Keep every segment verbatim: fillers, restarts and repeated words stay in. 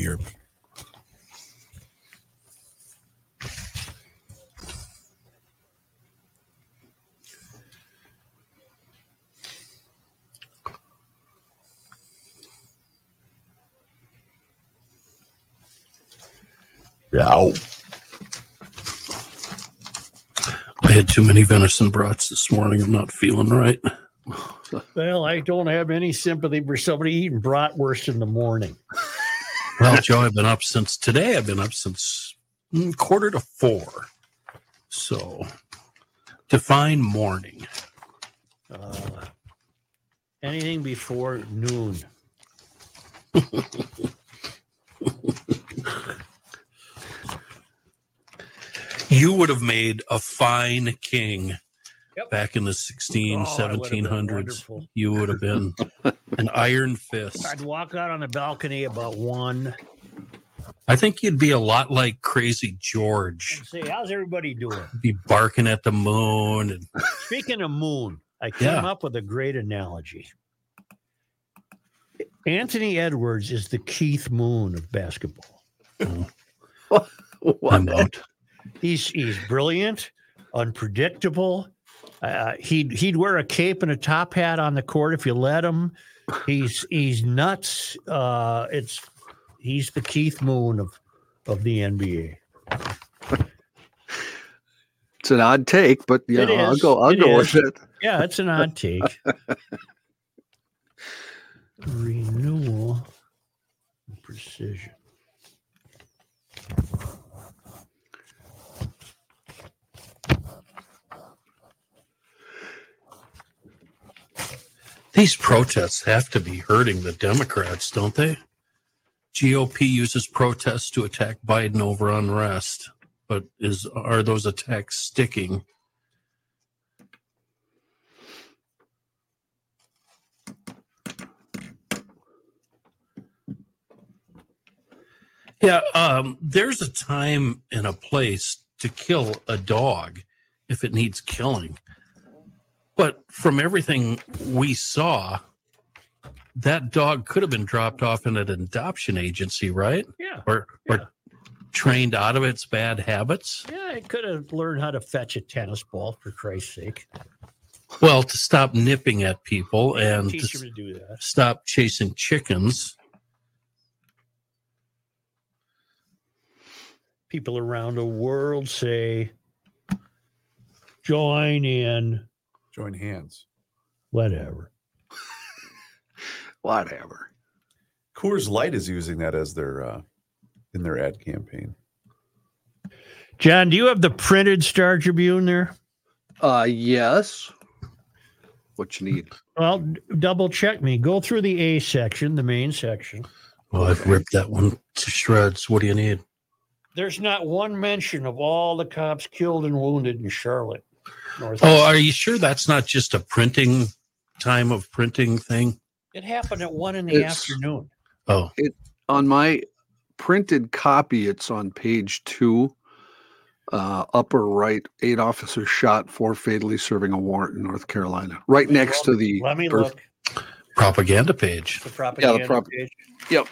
beer. Ow. I had too many venison brats this morning. I'm not feeling right. Well, I don't have any sympathy for somebody eating bratwurst in the morning. Well, Joe, I've been up since today. I've been up since mm, quarter to four. So, define morning. Uh, anything before noon. You would have made a fine king Yep. back in the sixteen, Oh, seventeen hundreds. wonderful. You would have been an iron fist. I'd walk out on the balcony about one I think you'd be a lot like Crazy George. and say, how's everybody doing? Be barking at the moon. And Speaking of moon, I came Yeah. up with a great analogy. Anthony Edwards is the Keith Moon of basketball. I'm out. He's he's brilliant, unpredictable. Uh, he'd he'd wear a cape and a top hat on the court if you let him. He's he's nuts. Uh, it's he's the Keith Moon of of the N B A. It's an odd take, but yeah, It is. I'll go. I'll It go is. with it. Yeah, it's an odd take. Renewal and precision. These protests have to be hurting the Democrats, don't they? G O P uses protests to attack Biden over unrest, but is are those attacks sticking? Yeah, um, there's a time and a place to kill a dog if it needs killing. But from everything we saw, that dog could have been dropped off in an adoption agency, right? Yeah. Or, Yeah. or trained out of its bad habits. Yeah, I could have learned how to fetch a tennis ball, for Christ's sake. Well, to stop nipping at people and to Teach him to do that. stop chasing chickens. People around the world say, join in, Join hands. whatever. Whatever. Coors Light is using that as their uh, in their ad campaign. John, do you have the printed Star Tribune there? Uh, yes. What you need? Well, d- double check me. Go through the A section, the main section. Well, I've ripped that one to shreds. What do you need? There's not one mention of all the cops killed and wounded in Charlotte. North Oh, are you sure that's not just a printing time of printing thing? It happened at one in the It's- afternoon. Oh, On my printed copy, it's on page two, uh, upper right. Eight officers shot, four fatally serving a warrant in North Carolina, right next to the. Let me birth- look. propaganda page. The propaganda prop- page. Yep.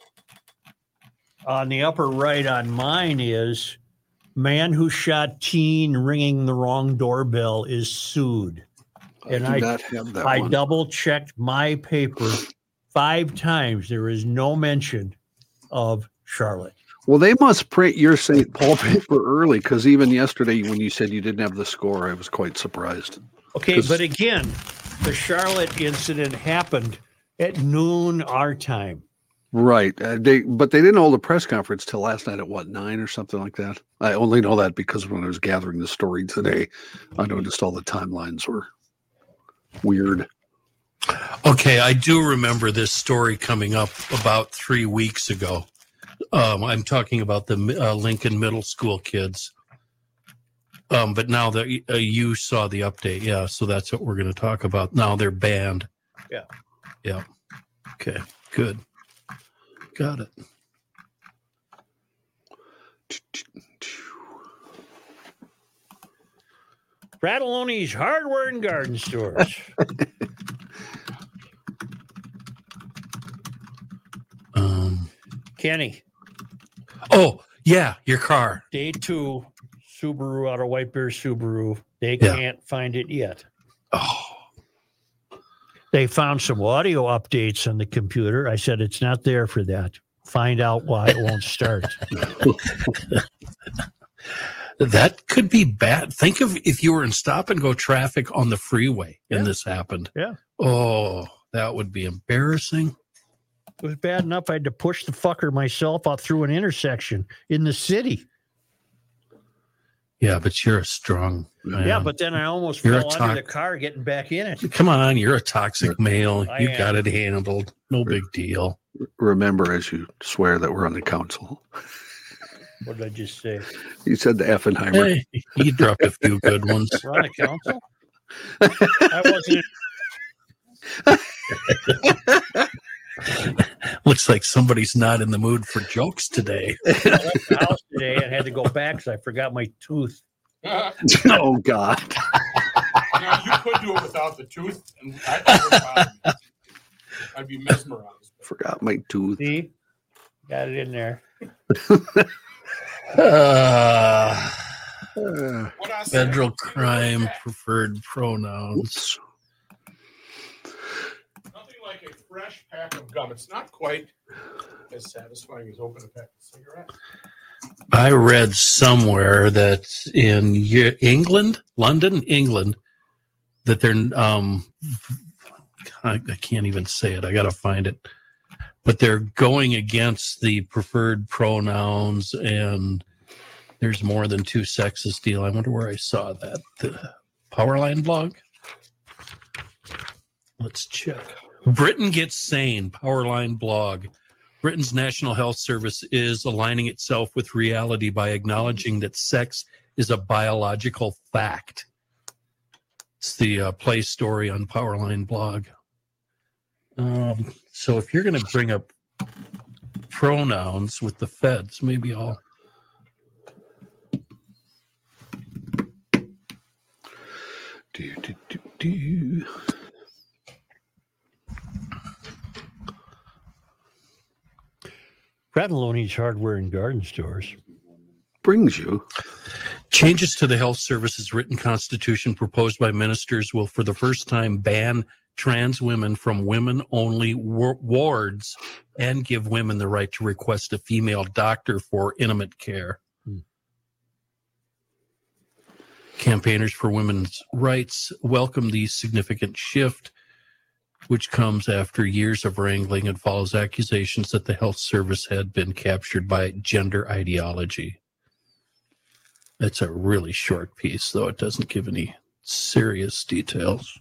On the upper right on mine is man who shot teen ringing the wrong doorbell is sued. And I I- do not have that I one. double checked my paper five times. There is no mention of Charlotte. Well, they must print your Saint Paul paper early because even yesterday, when you said you didn't have the score, I was quite surprised. Okay, 'Cause- but again, the Charlotte incident happened at noon our time. Right. Uh, they, but they didn't hold a press conference till last night at what, nine or something like that. I only know that because when I was gathering the story today, I noticed all the timelines were weird. Okay, I do remember this story coming up about three weeks ago. Um, I'm talking about the uh, Lincoln Middle School kids. Um, but now that uh, you saw the update, yeah, so that's what we're going to talk about. Now they're banned. Yeah. Yeah. Okay, good. Got it. Fratelloni's Hardware and Garden Stores. Um, Kenny, Oh, yeah, your car. day two, Subaru out of White Bear Subaru. They Yeah. can't find it yet. Oh, They found some audio updates on the computer. I said, it's not there for that. Find out why it won't start. that could be bad. Think of if you were in stop and go traffic on the freeway and Yeah. this happened. Yeah. Oh, that would be embarrassing. It was bad enough I had to push the fucker myself out through an intersection in the city. Yeah, but you're a strong man. Yeah, but then I almost You're a fell tox- under the car getting back in it. Come on, you're a toxic male. I You am. got it handled. No big deal. Remember, as you swear that we're on the council, What did I just say? you said the Effenheimer. Hey, you dropped a few good ones. We're on the council? I wasn't. Looks like somebody's not in the mood for jokes today. I left the house today and had to go back because I forgot my tooth. Oh God! Now, you could do it without the tooth, and I, I would probably- I'd be mesmerized. Forgot my tooth. See? Got it in there. Uh, Uh, What I said, federal crime preferred pronouns. oops. Nothing like a fresh pack of gum. It's not quite as satisfying as opening a pack of cigarettes. I read somewhere that in Ye- England, London, England, that they're um, I, I can't even say it. I got to find it, but they're going against the preferred pronouns, and there's more than two sexes deal. I wonder where I saw that. The Powerline blog. Let's check. Britain gets sane. Powerline blog. Britain's National Health Service is aligning itself with reality by acknowledging that sex is a biological fact. It's the uh, play story on Powerline blog. Um, so if you're going to bring up pronouns with the feds, maybe I'll. Do, do, do, do. Fratelloni's Hardware and Garden Stores. Brings you. Changes to the health service's written constitution proposed by ministers will for the first time ban trans women from women-only wa- wards and give women the right to request a female doctor for intimate care. Hmm. Campaigners for women's rights welcome the significant shift, which comes after years of wrangling and follows accusations that the health service had been captured by gender ideology. It's a really short piece, though it doesn't give any serious details.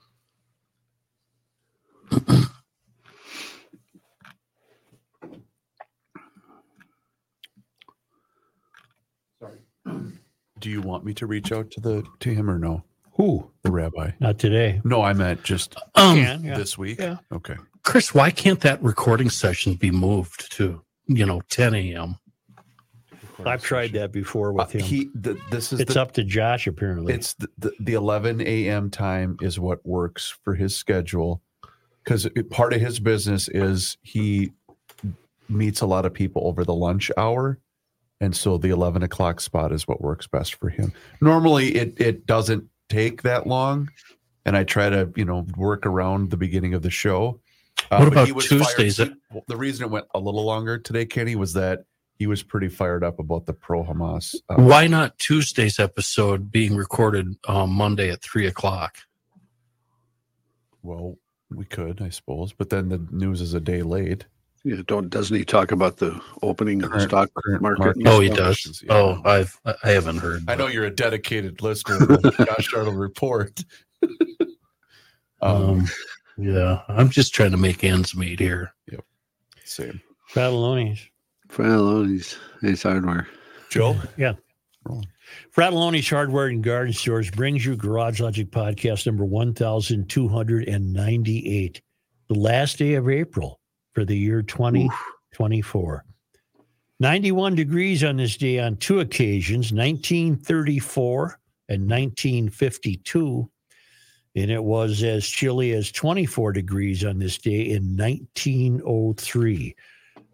Sorry. Do you want me to reach out to the to him or no? Who? The rabbi? Not today. No, I meant just Um, Can, yeah. this week. Yeah. Okay. Chris, why can't that recording session be moved to, you know, ten a.m.? I've tried that before Uh, with him. he. The, this is It's the, up to Josh, apparently. It's the, the, the eleven a.m. time is what works for his schedule because part of his business is he meets a lot of people over the lunch hour. And so the eleven o'clock spot is what works best for him. Normally it, it doesn't take that long. And I try to, you know, work around the beginning of the show. Uh, What but about he was Tuesdays? fired- The reason it went a little longer today, Kenny, was that he was pretty fired up about the pro Hamas. Uh, Why not Tuesday's episode being recorded um, Monday at three o'clock? well, we could, I suppose, but then the news is a day late. Yeah, don't doesn't he talk about the opening of the Current- stock current market? market. and Oh, he stuff? does. Yeah. Oh, I've I haven't heard. I know you're a dedicated listener to the Josh Arnold report. um, Um, yeah, I'm just trying to make ends meet here. same. Fratelloni's. Fratelloni's Ace Hardware. Joe? Fratelloni's Hardware and Garden Stores brings you Garage Logic Podcast number one thousand two hundred ninety-eight, the last day of April for the year twenty twenty-four. ninety-one degrees on this day on two occasions, nineteen thirty-four and nineteen fifty-two. And it was as chilly as twenty-four degrees on this day in nineteen oh three.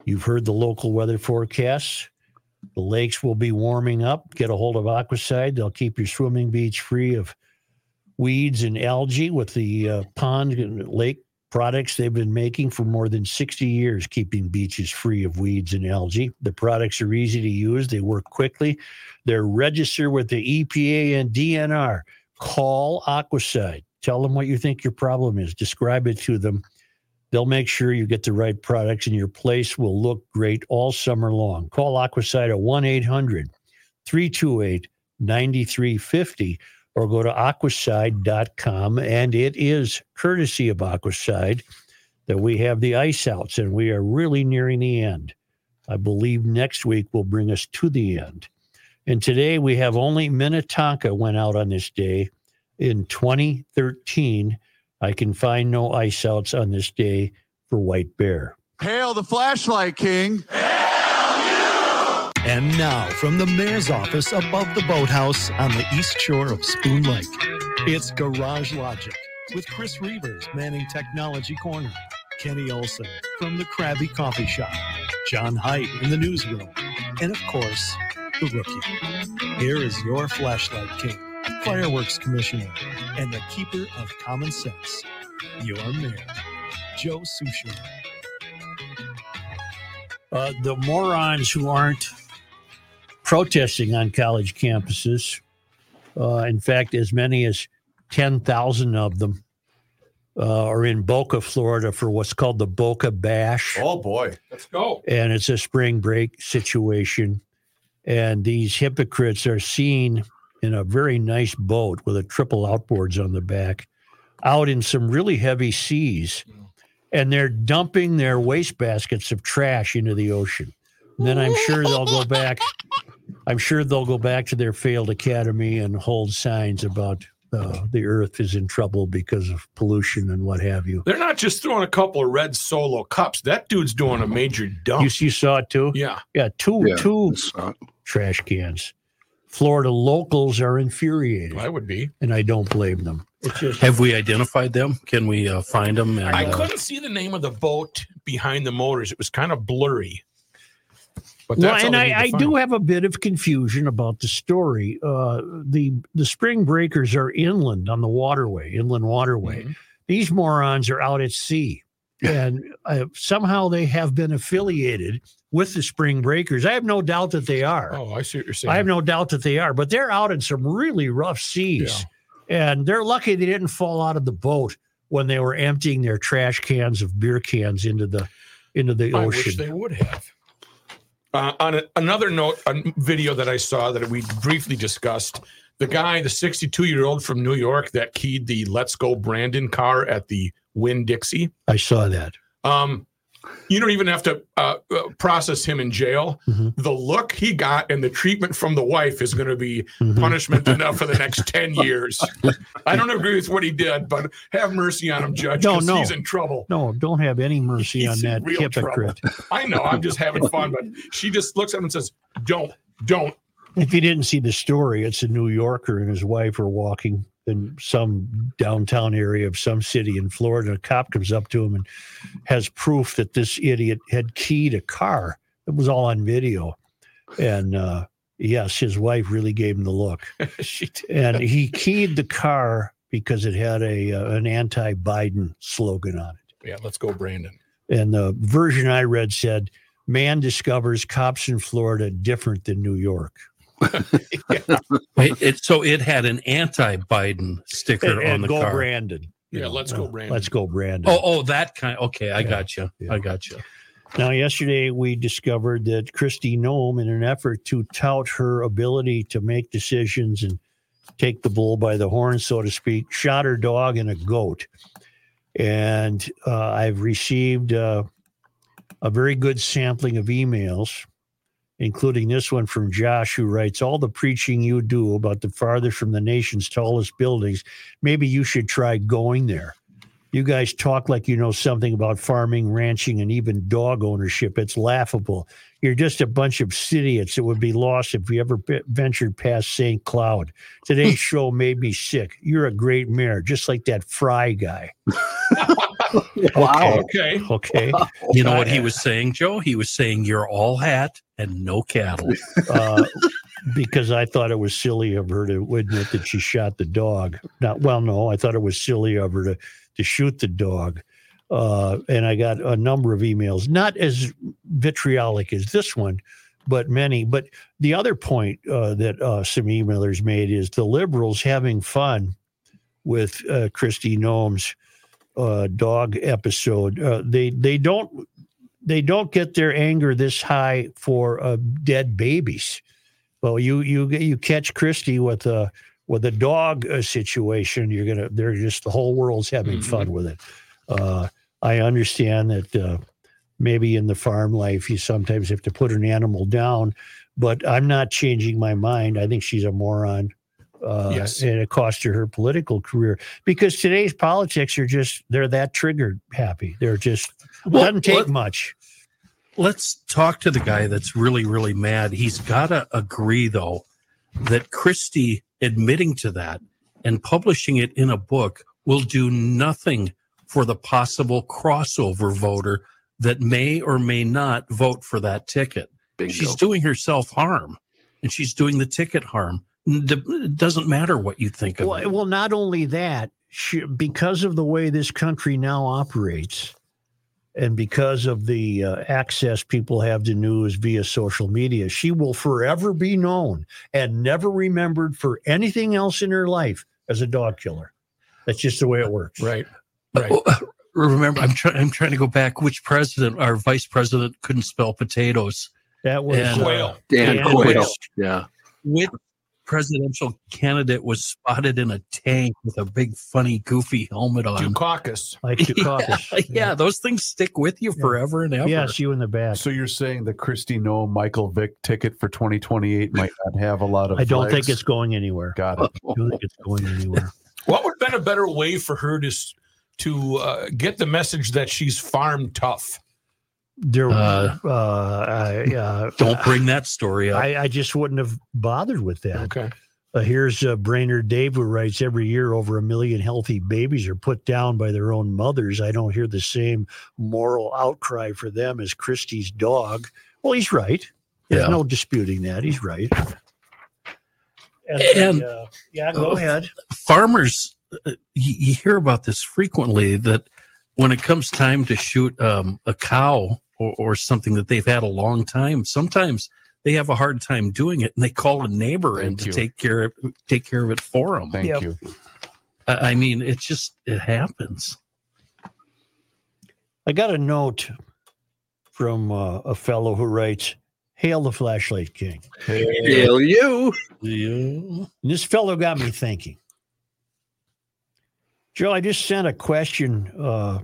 You've heard the local weather forecasts. The lakes will be warming up. Get a hold of Aquaside. They'll keep your swimming beach free of weeds and algae with the uh, pond and lake products they've been making for more than sixty years, keeping beaches free of weeds and algae. The products are easy to use. They work quickly. They're registered with the E P A and D N R. Call Aquaside. Tell them what you think your problem is. Describe it to them. They'll make sure you get the right products and your place will look great all summer long. Call Aquaside at one eight hundred three two eight nine three five zero or go to aquaside dot com. And it is courtesy of Aquaside that we have the ice outs, and we are really nearing the end. I believe next week will bring us to the end. And today we have only Minnetonka went out on this day in twenty thirteen. I can find no ice outs on this day for White Bear. Hail the Flashlight King. And now, from the mayor's office above the boathouse on the east shore of Spoon Lake, it's Garage Logic with Chris Reavers manning Technology Corner, Kenny Olson from the Krabby Coffee Shop, John Height in the newsroom, and of course, the Rookie. Here is your Flashlight King, Fireworks Commissioner, and the Keeper of Common Sense, your mayor, Joe Souchere. Uh, the morons who aren't protesting on college campuses, uh, in fact, as many as ten thousand of them uh, are in Boca, Florida for what's called the Boca Bash. Oh, boy. Let's go. And it's a spring break situation. And these hypocrites are seen in a very nice boat with a triple outboards on the back out in some really heavy seas. And they're dumping their wastebaskets of trash into the ocean. And then I'm sure they'll go back. I'm sure they'll go back to their failed academy and hold signs about uh, the earth is in trouble because of pollution and what have you. They're not just throwing a couple of red Solo cups. That dude's doing a major dump. You, you saw it too? Yeah. Yeah, two, Yeah, two it's, uh, trash cans. Florida locals are infuriated, I would be. and I don't blame them. It's just Have we identified them? Can we uh, find them? And, I uh, couldn't see the name of the boat behind the motors. It was kind of blurry. But well, that's all and they I, need to I find. do have a bit of confusion about the story. Uh, the the spring breakers are inland on the waterway, inland waterway. Mhm. These morons are out at sea, and uh, somehow they have been affiliated with the spring breakers. I have no doubt that they are. Oh, I see what you're saying. I have no doubt that they are, but they're out in some really rough seas, and they're lucky they didn't fall out of the boat when they were emptying their trash cans of beer cans into the into the I ocean. wish they would have. Uh, on a, another note, a video that I saw that we briefly discussed, the guy, the sixty-two-year-old from New York that keyed the Let's Go Brandon car at the Winn-Dixie. I saw that. Um, you don't even have to uh, uh, process him in jail. Mhm. The look he got and the treatment from the wife is going to be Mhm. punishment enough for the next ten years. I don't agree with what he did, but have mercy on him, Judge, No, because no. he's in trouble. No, don't have any mercy He's on in that real hypocrite. I know, I'm just having fun, but she just looks at him and says, don't, don't. If you didn't see the story, it's a New Yorker and his wife are walking in some downtown area of some city in Florida. A cop comes up to him and has proof that this idiot had keyed a car. It was all on video. And uh, yes, his wife really gave him the look. she did. And he keyed the car because it had a uh, an anti-Biden slogan on it. Yeah, let's go, Brandon. And the version I read said, "Man discovers cops in Florida different than New York." It, it- so it had an anti-Biden sticker And, on and the go car. Brandon. you Yeah, know, let's go, uh, Brandon. Let's go, Brandon. Oh, oh, that kind. Okay, I Yeah, got you. yeah. I got you. Now, yesterday we discovered that Christy Nome, in an effort to tout her ability to make decisions and take the bull by the horn, so to speak, shot her dog and a goat. And uh, I've received uh, a very good sampling of emails, including this one from Josh, who writes, "All the preaching you do about the farthest from the nation's tallest buildings, maybe you should try going there." You guys talk like you know something about farming, ranching, and even dog ownership. It's laughable. You're just a bunch of idiots that would be lost if you ever b- ventured past Saint Cloud. Today's show made me sick. You're a great mayor, just like that Fry guy. Wow. Okay. Okay. You know what he was saying, Joe? He was saying you're all hat and no cattle. Uh, because I thought it was silly of her to admit that she shot the dog. Not well, no, I thought it was silly of her to to shoot the dog. Uh, and I got a number of emails, not as vitriolic as this one, but many. But the other point uh, that uh, some emailers made is the liberals having fun with uh, Kristi Noem's uh, dog episode. Uh, they they don't they don't get their anger this high for uh, dead babies. Well, you you you catch Kristi with a with a dog uh, situation, you're gonna they're just the whole world's having Mm-hmm. fun with it. Uh, I understand that uh, maybe in the farm life you sometimes have to put an animal down, but I'm not changing my mind. I think she's a moron. Uh, Yes. And it cost her her political career because today's politics are just, they're that triggered happy. They're just, Well, doesn't take let- much. Let's talk to the guy that's really, really mad. He's got to agree, though, that Kristi admitting to that and publishing it in a book will do nothing for the possible crossover voter that may or may not vote for that ticket. Bingo. She's doing herself harm, and she's doing the ticket harm. It doesn't matter what you think of Well, it. well, not only that, she, because of the way this country now operates, and because of the uh, access people have to news via social media, she will forever be known and never remembered for anything else in her life as a dog killer. That's just the way it works. Right. Right. Oh, remember, I'm trying. I'm trying to go back. Which president, our vice president, couldn't spell potatoes? That was And, uh, Quail. Dan Dan Quayle. Quayle. Yeah. Which presidential candidate was spotted in a tank with a big, funny, goofy helmet on? Dukakis. like Dukakis. yeah, yeah, those things stick with you forever and ever. Yes, you in the back. So you're saying the Kristi Noem Michael Vick ticket for twenty twenty-eight might not have a lot of I don't think legs? it's going anywhere. Got it. I don't think it's going anywhere. What would have been a better way for her to s- to uh, get the message that she's farm tough? There, Uh, uh, I, uh, Don't bring that story up. I, I just wouldn't have bothered with that. Okay. Uh, here's uh, Brainerd Dave, who writes, every year over a million healthy babies are put down by their own mothers. I don't hear the same moral outcry for them as Christie's dog. Well, he's right. There's Yeah. no disputing that. He's right. And, And- uh, yeah, go ahead. Farmers, uh, you, you hear about this frequently, that when it comes time to shoot um, a cow or, or something that they've had a long time, sometimes they have a hard time doing it, and they call a neighbor in Thank to you. take care of take care of it for them. Thank Yep. you. I I mean, it just it happens. I got a note from uh, a fellow who writes, "Hail the Flashlight King." Hail you. Yeah. And this fellow got me thinking. Joe, I just sent a question. Uh,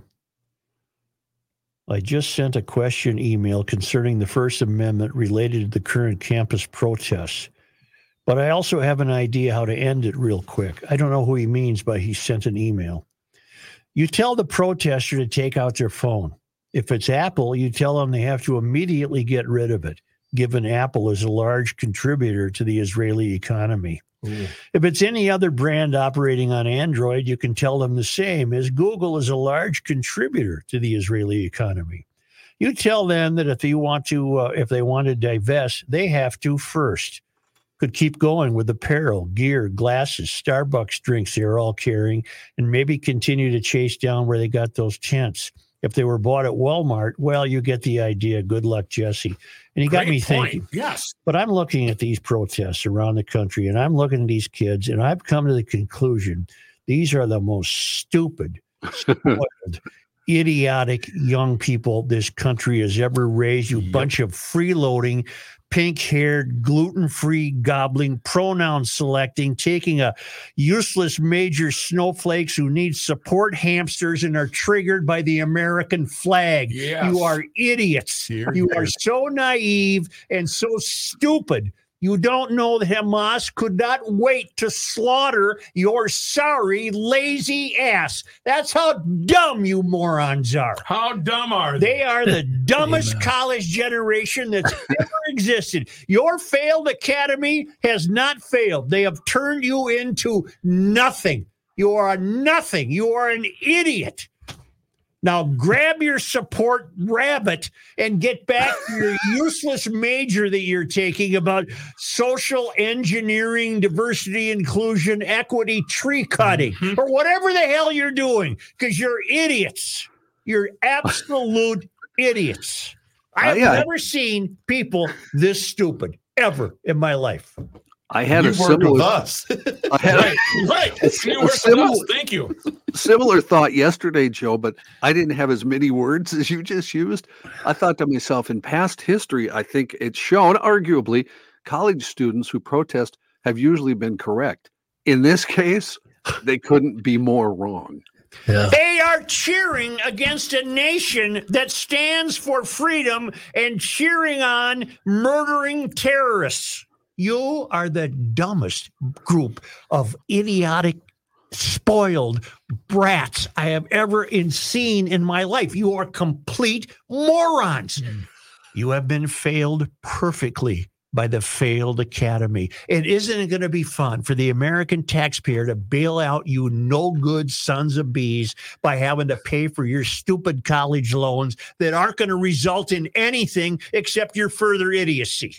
I just sent a question email concerning the First Amendment related to the current campus protests. But I also have an idea how to end it real quick. I don't know who he means by he sent an email. You tell the protester to take out their phone. If it's Apple, you tell them they have to immediately get rid of it, given Apple is a large contributor to the Israeli economy. If it's any other brand operating on Android, you can tell them the same, as Google is a large contributor to the Israeli economy. You tell them that if you want to, uh, if they want to divest, they have to first. Could keep going with apparel, gear, glasses, Starbucks drinks they're all carrying, and maybe continue to chase down where they got those tents. If they were bought at Walmart, well, you get the idea. Good luck, Jesse. And he got Great me point. thinking. Yes. But I'm looking at these protests around the country, and I'm looking at these kids, and I've come to the conclusion these are the most stupid, spoiled, idiotic young people this country has ever raised. You Yep. bunch of freeloading, pink-haired, gluten-free, gobbling, pronoun selecting, taking a useless major snowflakes who need support hamsters and are triggered by the American flag. Yes. You are idiots. Here, You here. are so naive and so stupid. You don't know that Hamas could not wait to slaughter your sorry, lazy ass. That's how dumb you morons are. How dumb are they? They are the dumbest college generation that's ever existed. Your failed academy has not failed. They have turned you into nothing. You are nothing. You are an idiot. Now grab your support rabbit and get back to your useless major that you're taking about social engineering, diversity, inclusion, equity, tree cutting, mm-hmm. or whatever the hell you're doing, because you're idiots. You're absolute idiots. I've uh, yeah. never seen people this stupid ever in my life. I had you a worked similar, with us. I had right, right. A, you a worked similar, with us. Thank you. Similar thought yesterday, Joe, but I didn't have as many words as you just used. I thought to myself, in past history, I think it's shown, arguably, college students who protest have usually been correct. In this case, they couldn't be more wrong. Yeah. They are cheering against a nation that stands for freedom and cheering on murdering terrorists. You are the dumbest group of idiotic, spoiled brats I have ever in, seen in my life. You are complete morons. Mm. You have been failed perfectly by the failed academy. It isn't going to be fun for the American taxpayer to bail out you no good sons of bees by having to pay for your stupid college loans that aren't going to result in anything except your further idiocy.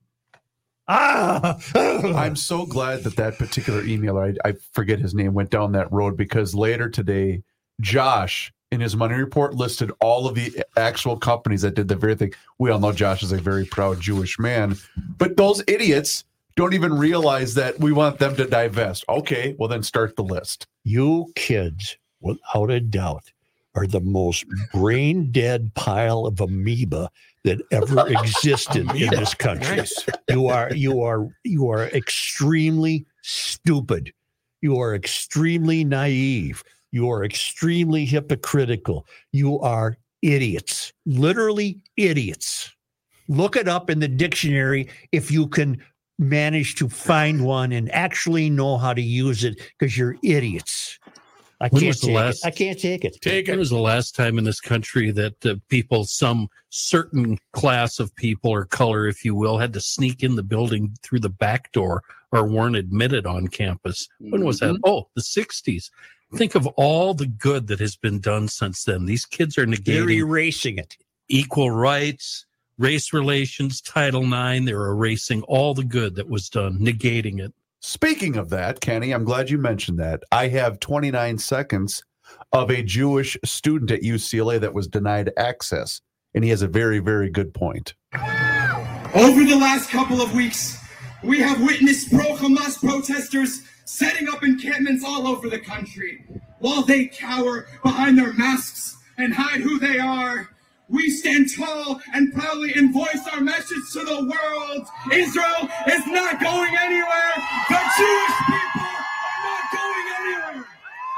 Ah, I'm so glad that that particular emailer, I, I forget his name, went down that road, because later today, Josh, in his money report, listed all of the actual companies that did the very thing. We all know Josh is a very proud Jewish man, but those idiots don't even realize that we want them to divest. Okay, well then start the list. You kids, without a doubt, are the most brain dead pile of amoeba that ever existed in this country. Nice. You are, you are, you are extremely stupid. You are extremely naive. You are extremely hypocritical. You are idiots, literally idiots. Look it up in the dictionary if you can manage to find one and actually know how to use it, because you're idiots. I When can't was the take last- it. I can't take it. Take When it. was the last time in this country that uh, people, some certain class of people or color, if you will, had to sneak in the building through the back door or weren't admitted on campus? When was that? Oh, the sixties. Think of all the good that has been done since then. These kids are They're negating erasing it. equal rights, race relations, Title nine. They're erasing all the good that was done, negating it. Speaking of that, Kenny, I'm glad you mentioned that. I have twenty-nine seconds of a Jewish student at U C L A that was denied access, and he has a very, very good point. Over the last couple of weeks, we have witnessed pro-Hamas protesters setting up encampments all over the country. While they cower behind their masks and hide who they are, we stand tall and proudly and voice our message to the world. Israel is not going anywhere. The Jewish people are not going anywhere.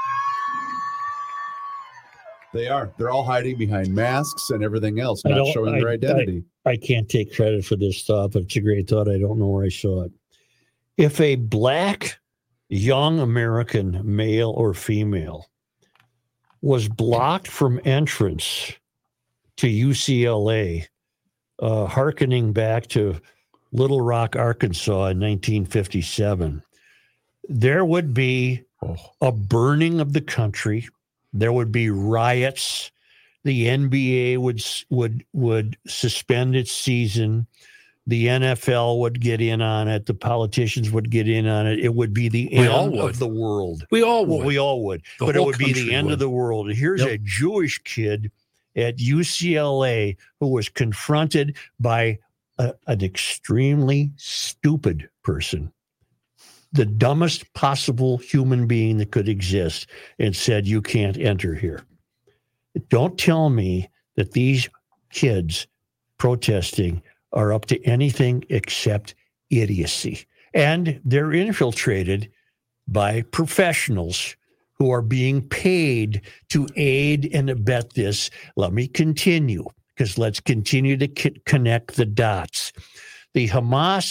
They are. They're all hiding behind masks and everything else, I not don't- showing I- their identity. I can't take credit for this thought, but it's a great thought. I don't know where I saw it. If a black young American, male or female, was blocked from entrance to U C L A, uh, hearkening back to Little Rock, Arkansas in nineteen fifty-seven, there would be Oh. a burning of the country. There would be riots. The N B A would would would suspend its season. The N F L would get in on it. The politicians would get in on it. It would be the We all end would. of the world. We all Well, would. we all would, The but it whole would be the country end would. of the world. Here's Yep. a Jewish kid at U C L A who was confronted by a, an extremely stupid person, the dumbest possible human being that could exist, and said, "You can't enter here." Don't tell me that these kids protesting are up to anything except idiocy. And they're infiltrated by professionals who are being paid to aid and abet this. Let me continue, because let's continue to c- connect the dots. The Hamas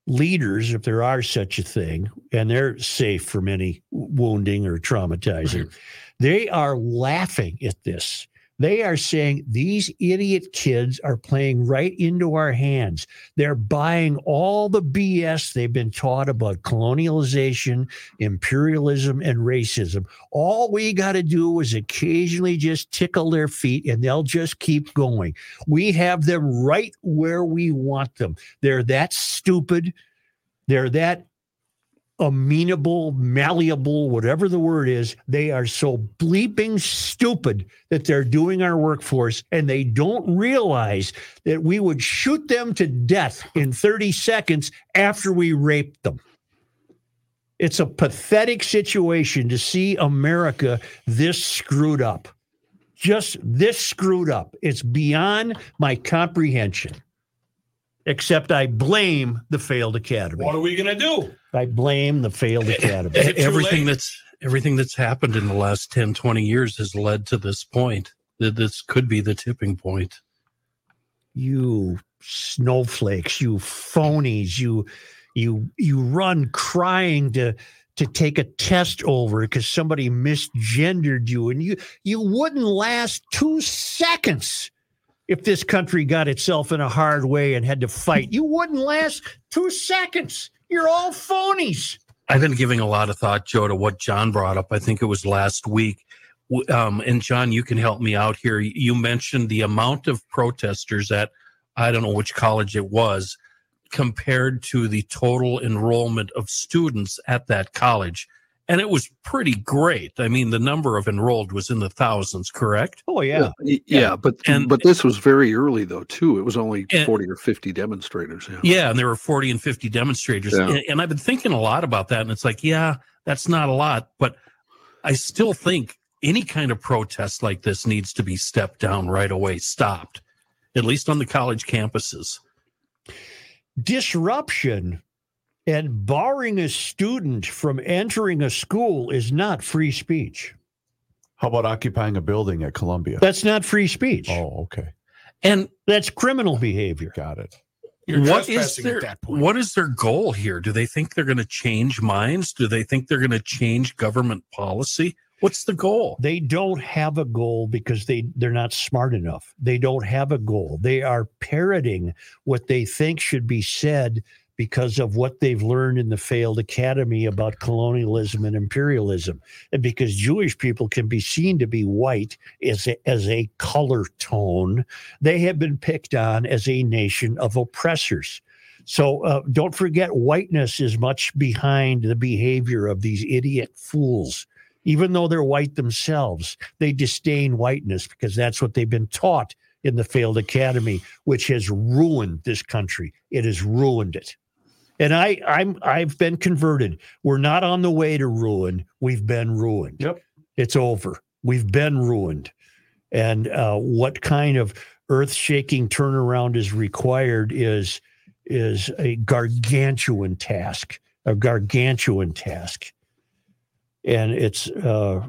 leaders, if there are such a thing, and they're safe from any wounding or traumatizing, Right. they are laughing at this. They are saying these idiot kids are playing right into our hands. They're buying all the B S they've been taught about colonialization, imperialism, and racism. All we got to do is occasionally just tickle their feet and they'll just keep going. We have them right where we want them. They're that stupid. They're that amenable, malleable, whatever the word is. They are so bleeping stupid that they're doing our workforce, and they don't realize that we would shoot them to death in thirty seconds after we raped them. It's a pathetic situation to see America this screwed up. Just this screwed up. It's beyond my comprehension. Except I blame the failed academy. What are we gonna do? I blame the failed academy. Is it too everything late? that's everything that's happened in the last ten, twenty years has led to this point. That this could be the tipping point. You snowflakes, you phonies, you you you run crying to to take a test over because somebody misgendered you, and you you wouldn't last two seconds. If this country got itself in a hard way and had to fight, you wouldn't last two seconds. You're all phonies. I've been giving a lot of thought, Joe, to what John brought up. I think it was last week. W- Um, and John, you can help me out here. You mentioned the amount of protesters at, I don't know which college it was, compared to the total enrollment of students at that college. And it was pretty great. I mean, the number of enrolled was in the thousands, correct? Oh, yeah. Yeah, yeah, but And- but this was very early though too. It was only And- forty or fifty demonstrators. Yeah. Yeah, and there were forty and fifty demonstrators. Yeah. And, and I've been thinking a lot about that. And it's like, yeah, that's not a lot. But I still think any kind of protest like this needs to be stepped down right away, stopped, at least on the college campuses. Disruption and barring a student from entering a school is not free speech. How about occupying a building at Columbia? That's not free speech. Oh, okay. And That's criminal behavior. Got it. You're what is trespassing their at that point. what is their goal here? Do they think they're going to change minds? Do they think they're going to change government policy? What's the goal? They don't have a goal because they, they're not smart enough. They don't have a goal. They are parroting what they think should be said because of what they've learned in the failed academy about colonialism and imperialism. And because Jewish people can be seen to be white as a, as a color tone, they have been picked on as a nation of oppressors. So uh, don't forget, whiteness is much behind the behavior of these idiot fools. Even though they're white themselves, they disdain whiteness because that's what they've been taught in the failed academy, which has ruined this country. It has ruined it. And I, I'm, I've been converted. We're not on the way to ruin. We've been ruined. Yep. It's over. We've been ruined. And uh, what kind of earth-shaking turnaround is required is, is a gargantuan task, a gargantuan task. And it's, uh,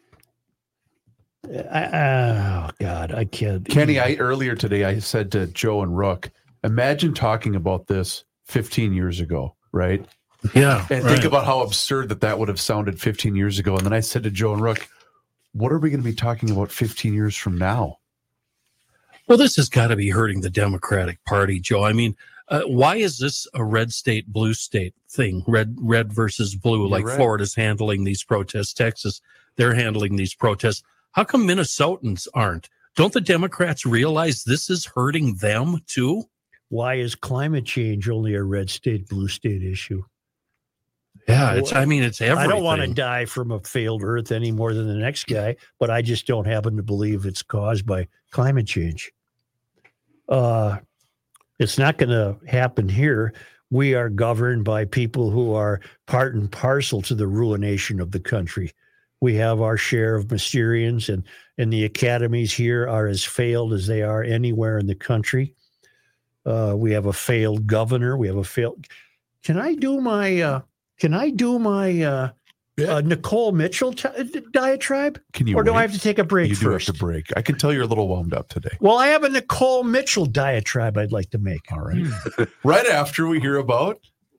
I, oh God, I can't. Kenny, I earlier today I said to Joe and Rook, imagine talking about this fifteen years ago, right? Yeah. And think about how absurd that that would have sounded fifteen years ago. And then I said to Joe and Rook, what are we going to be talking about fifteen years from now? Well, this has got to be hurting the Democratic Party, Joe. I mean, uh, why is this a red state, blue state thing? Red, red versus blue, You're like right. Florida's handling these protests, Texas, they're handling these protests. How come Minnesotans aren't? Don't the Democrats realize this is hurting them too? Why is climate change only a red state, blue state issue? Yeah, it's. I mean, it's everything. I don't want to die from a failed Earth any more than the next guy, but I just don't happen to believe it's caused by climate change. Uh, it's not going to happen here. We are governed by people who are part and parcel to the ruination of the country. We have our share of Mysterians, and, and the academies here are as failed as they are anywhere in the country. Uh, we have a failed governor. We have a failed. Can I do my? Uh, can I do my uh, Yeah. uh, Nicole Mitchell t- diatribe, Can you or do wait? I have to take a break You do first? have to break. I can tell you're a little wound up today. Well, I have a Nicole Mitchell diatribe I'd like to make. All right. Right after we hear about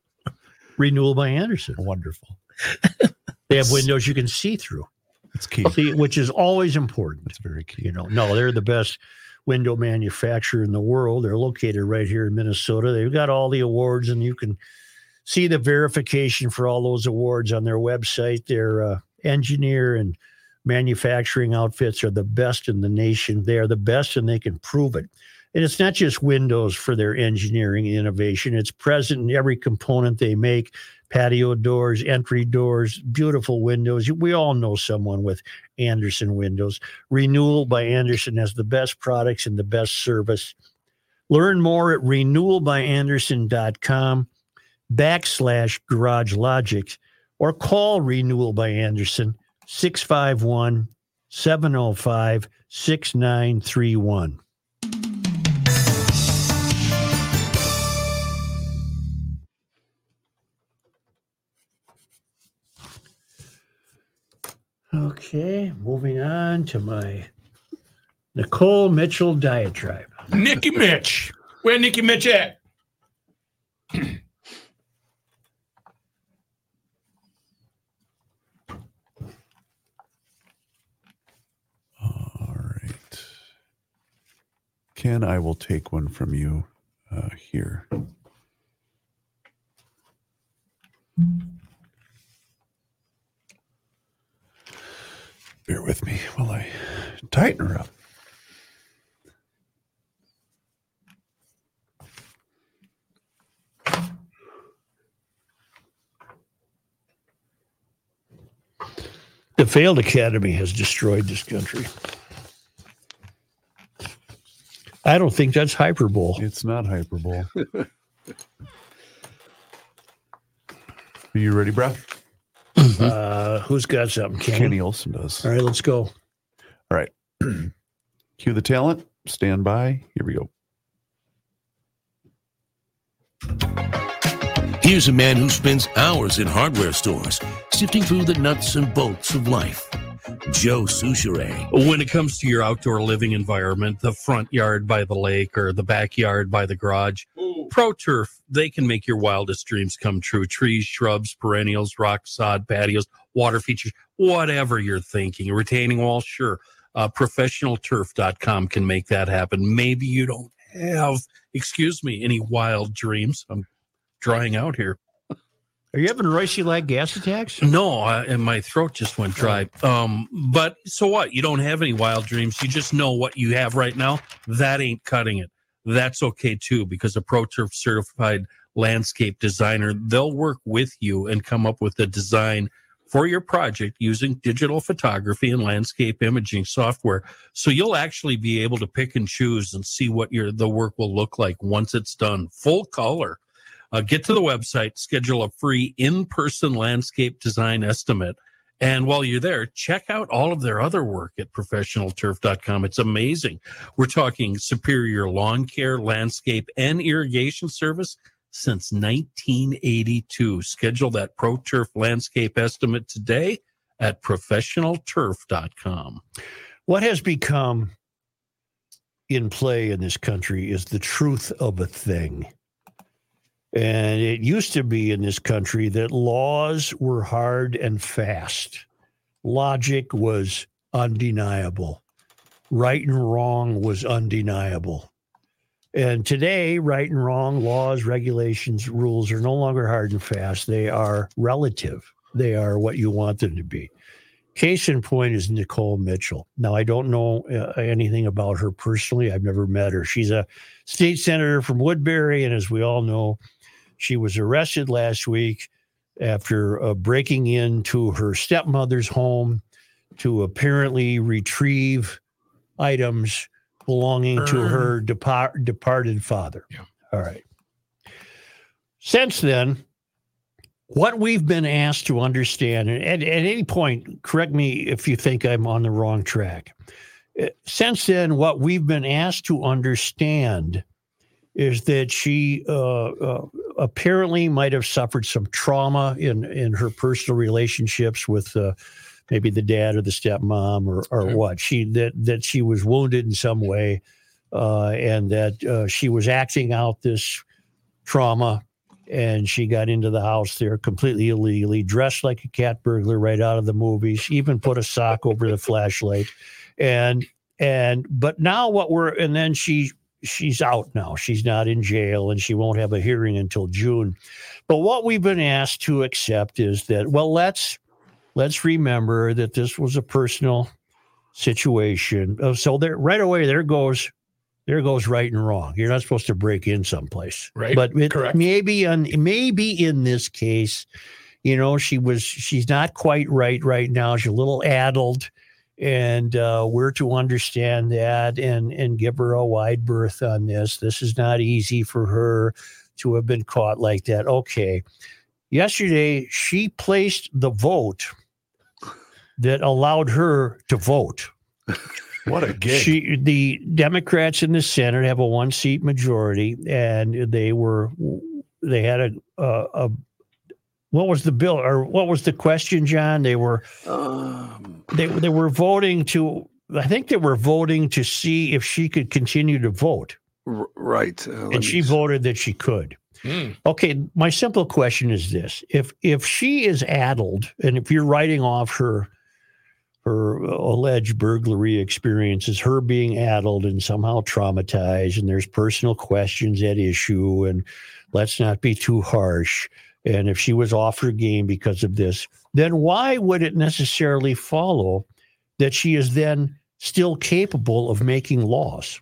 Renewal by Andersen. Wonderful. They have windows you can see through. It's key. See, which is always important. It's very key. You know, no, they're the best window manufacturer in the world. They're located right here in Minnesota. They've got all the awards, and you can see the verification for all those awards on their website. Their uh, engineer and manufacturing outfits are the best in the nation. They are the best, and they can prove it. And it's not just windows for their engineering and innovation. It's present in every component they make. Patio doors, entry doors, beautiful windows. We all know someone with Andersen Windows. Renewal by Andersen has the best products and the best service. Learn more at renewal by andersen dot com backslash Garage Logic or call Renewal by Andersen six five one, seven oh five, six nine three one. Okay, moving on to my Nicole Mitchell diatribe. Nicky Mitch. Where Nicky Mitch at? All right. Ken, I will take one from you uh, here. Bear with me while I tighten her up. The failed academy has destroyed this country. I don't think that's hyperbole. It's not hyperbole. Are you ready, Brad? Uh, who's got something? Kenny? Kenny Olson does. All right, let's go. All right. Cue the talent. Stand by. Here we go. Here's a man who spends hours in hardware stores, sifting through the nuts and bolts of life. Joe Souchere. When it comes to your outdoor living environment, the front yard by the lake or the backyard by the garage, Ooh. ProTurf, they can make your wildest dreams come true. Trees, shrubs, perennials, rock sod, patios, water features, whatever you're thinking. Retaining walls, sure. Uh, professional turf dot com can make that happen. Maybe you don't have, excuse me, any wild dreams. I'm drying out here. Are you having Royce-like gas attacks? No, I, and my throat just went dry. Um, but so what? You don't have any wild dreams. You just know what you have right now. That ain't cutting it. That's okay too, because a ProTurf certified landscape designer, they'll work with you and come up with a design for your project using digital photography and landscape imaging software. So you'll actually be able to pick and choose and see what your the work will look like once it's done, full color. Uh, get to the website, schedule a free in-person landscape design estimate. And while you're there, check out all of their other work at professional turf dot com. It's amazing. We're talking superior lawn care, landscape, and irrigation service since nineteen eighty-two. Schedule that ProTurf landscape estimate today at professional turf dot com. What has become in play in this country is the truth of a thing. And it used to be in this country that laws were hard and fast. Logic was undeniable. Right and wrong was undeniable. And today, right and wrong, laws, regulations, rules are no longer hard and fast. They are relative. They are what you want them to be. Case in point is Nicole Mitchell. Now, I don't know uh, anything about her personally. I've never met her. She's a state senator from Woodbury, and as we all know, she was arrested last week after uh, breaking into her stepmother's home to apparently retrieve items belonging to her depart- departed father. Yeah. All right. Since then, what we've been asked to understand, and at, at any point, correct me if you think I'm on the wrong track. Since then, what we've been asked to understand is that she uh, uh, apparently might have suffered some trauma in, in her personal relationships with uh, maybe the dad or the stepmom or, or okay. what. She that that she was wounded in some way, uh, and that uh, she was acting out this trauma and she got into the house there completely illegally, dressed like a cat burglar right out of the movie. She even put a sock over the flashlight. And and but now what we're and then she she's out now. She's not in jail and she won't have a hearing until June. But what we've been asked to accept is that, well, let's let's remember that this was a personal situation. So there right away there goes There goes right and wrong. You're not supposed to break in someplace, right? But it, Correct. maybe on maybe in this case, you know, she was she's not quite right right now. She's a little addled, and uh, we're to understand that and and give her a wide berth on this. This is not easy for her to have been caught like that. Okay, yesterday she placed the vote that allowed her to vote. What a gig. She, the Democrats in the Senate have a one-seat majority, and they were they had a, a, a what was the bill or what was the question, John? They were um, they they were voting to. I think they were voting to see if she could continue to vote. R- right, uh, and she see. voted that she could. Mm. Okay, my simple question is this: if if she is addled, and if you're writing off her. her alleged burglary experiences, her being addled and somehow traumatized, and there's personal questions at issue, and let's not be too harsh. And if she was off her game because of this, then why would it necessarily follow that she is then still capable of making laws?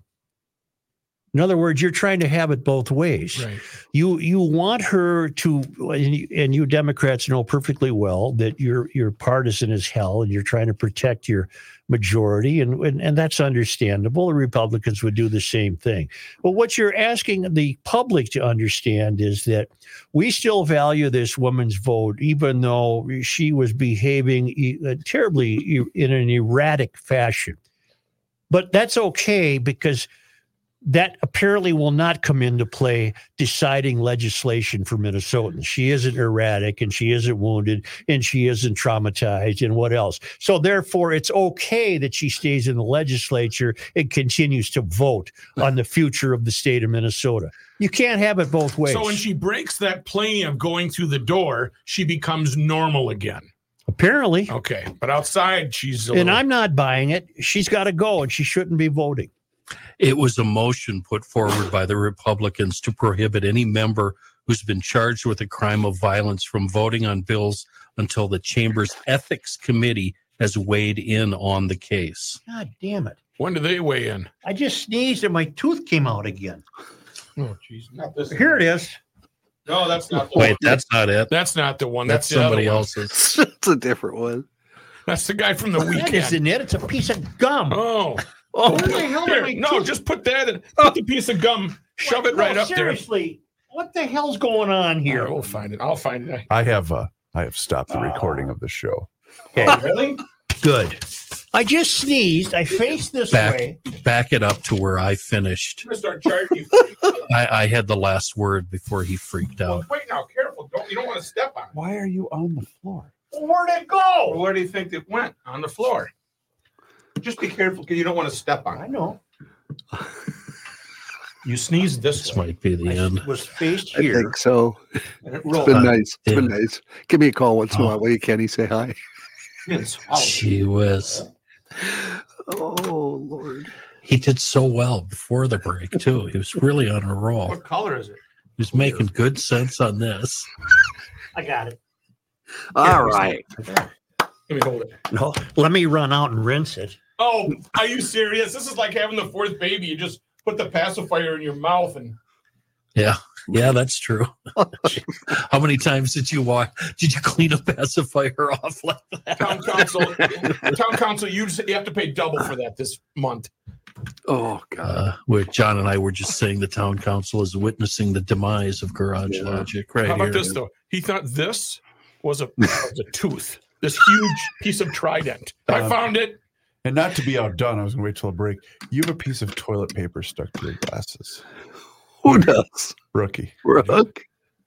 In other words, you're trying to have it both ways. Right. You you want her to, and you, and you Democrats know perfectly well that you're you're partisan as hell, and you're trying to protect your majority, and, and and that's understandable. The Republicans would do the same thing. But what you're asking the public to understand is that we still value this woman's vote, even though she was behaving e- terribly e- in an erratic fashion. But that's okay, because that apparently will not come into play deciding legislation for Minnesotans. She isn't erratic, and she isn't wounded, and she isn't traumatized, and what else? So therefore, it's okay that she stays in the legislature and continues to vote on the future of the state of Minnesota. You can't have it both ways. So when she breaks that plane of going through the door, she becomes normal again. Apparently. Okay. But outside, she's a And little... I'm not buying it. She's got to go, and she shouldn't be voting. It was a motion put forward by the Republicans to prohibit any member who's been charged with a crime of violence from voting on bills until the chamber's ethics committee has weighed in on the case. God damn it. When do they weigh in? I just sneezed and my tooth came out again. Oh, jeez. Not this. Here it is. No, that's not the Wait, one. that's not it. That's not the one. That's, That's, the somebody other one. else's. It's a different one. That's the guy from the That weekend. isn't it. It's a piece of gum. Oh. Oh, what the hell Here, am I no, tooth- just put that in. Put the piece of gum. Shove it No, right up seriously, what the hell's going on there. here? Here, we'll find it. I'll find it. I have uh, I have stopped the recording of the show. Okay, Really? good. I just sneezed. I faced this Back, way. back it up to where I finished. I'm gonna start charging you. I, I had the last word before he freaked Well, out. wait now, careful. Don't you don't want to step on it. Why are you on the floor? Where'd it Well, go? where do you think it went? On the floor. Just be careful because you don't want to step on I it. know. You sneezed this This way. might be the end. It was faced I here. think so. And it It's rolled. been Uh, nice. It's been yeah. nice. Give me a call once in a Oh. while, will you, Kenny? Say hi. Gee whiz. Oh, Lord. He did so well before the break, too. He was really on a roll. What color is it? He was making good sense on this. I got it. All right. Let me hold it. No, let me run out and rinse it. Oh, are you serious? This is like having the fourth baby. You just put the pacifier in your mouth and Yeah, yeah, that's true. How many times did you walk? Did you clean a pacifier off like that? town council. town council, you just, you have to pay double for that this month. Oh, God. Uh, where John and I were just saying the town council is witnessing the demise of Garage Yeah. Logic right How about here. this though? He thought this was a was a tooth. This huge piece of trident. I Uh, found it. And not to be outdone, I was going to wait till a break. You have a piece of toilet paper stuck to your glasses. Who does? Rookie. Rook.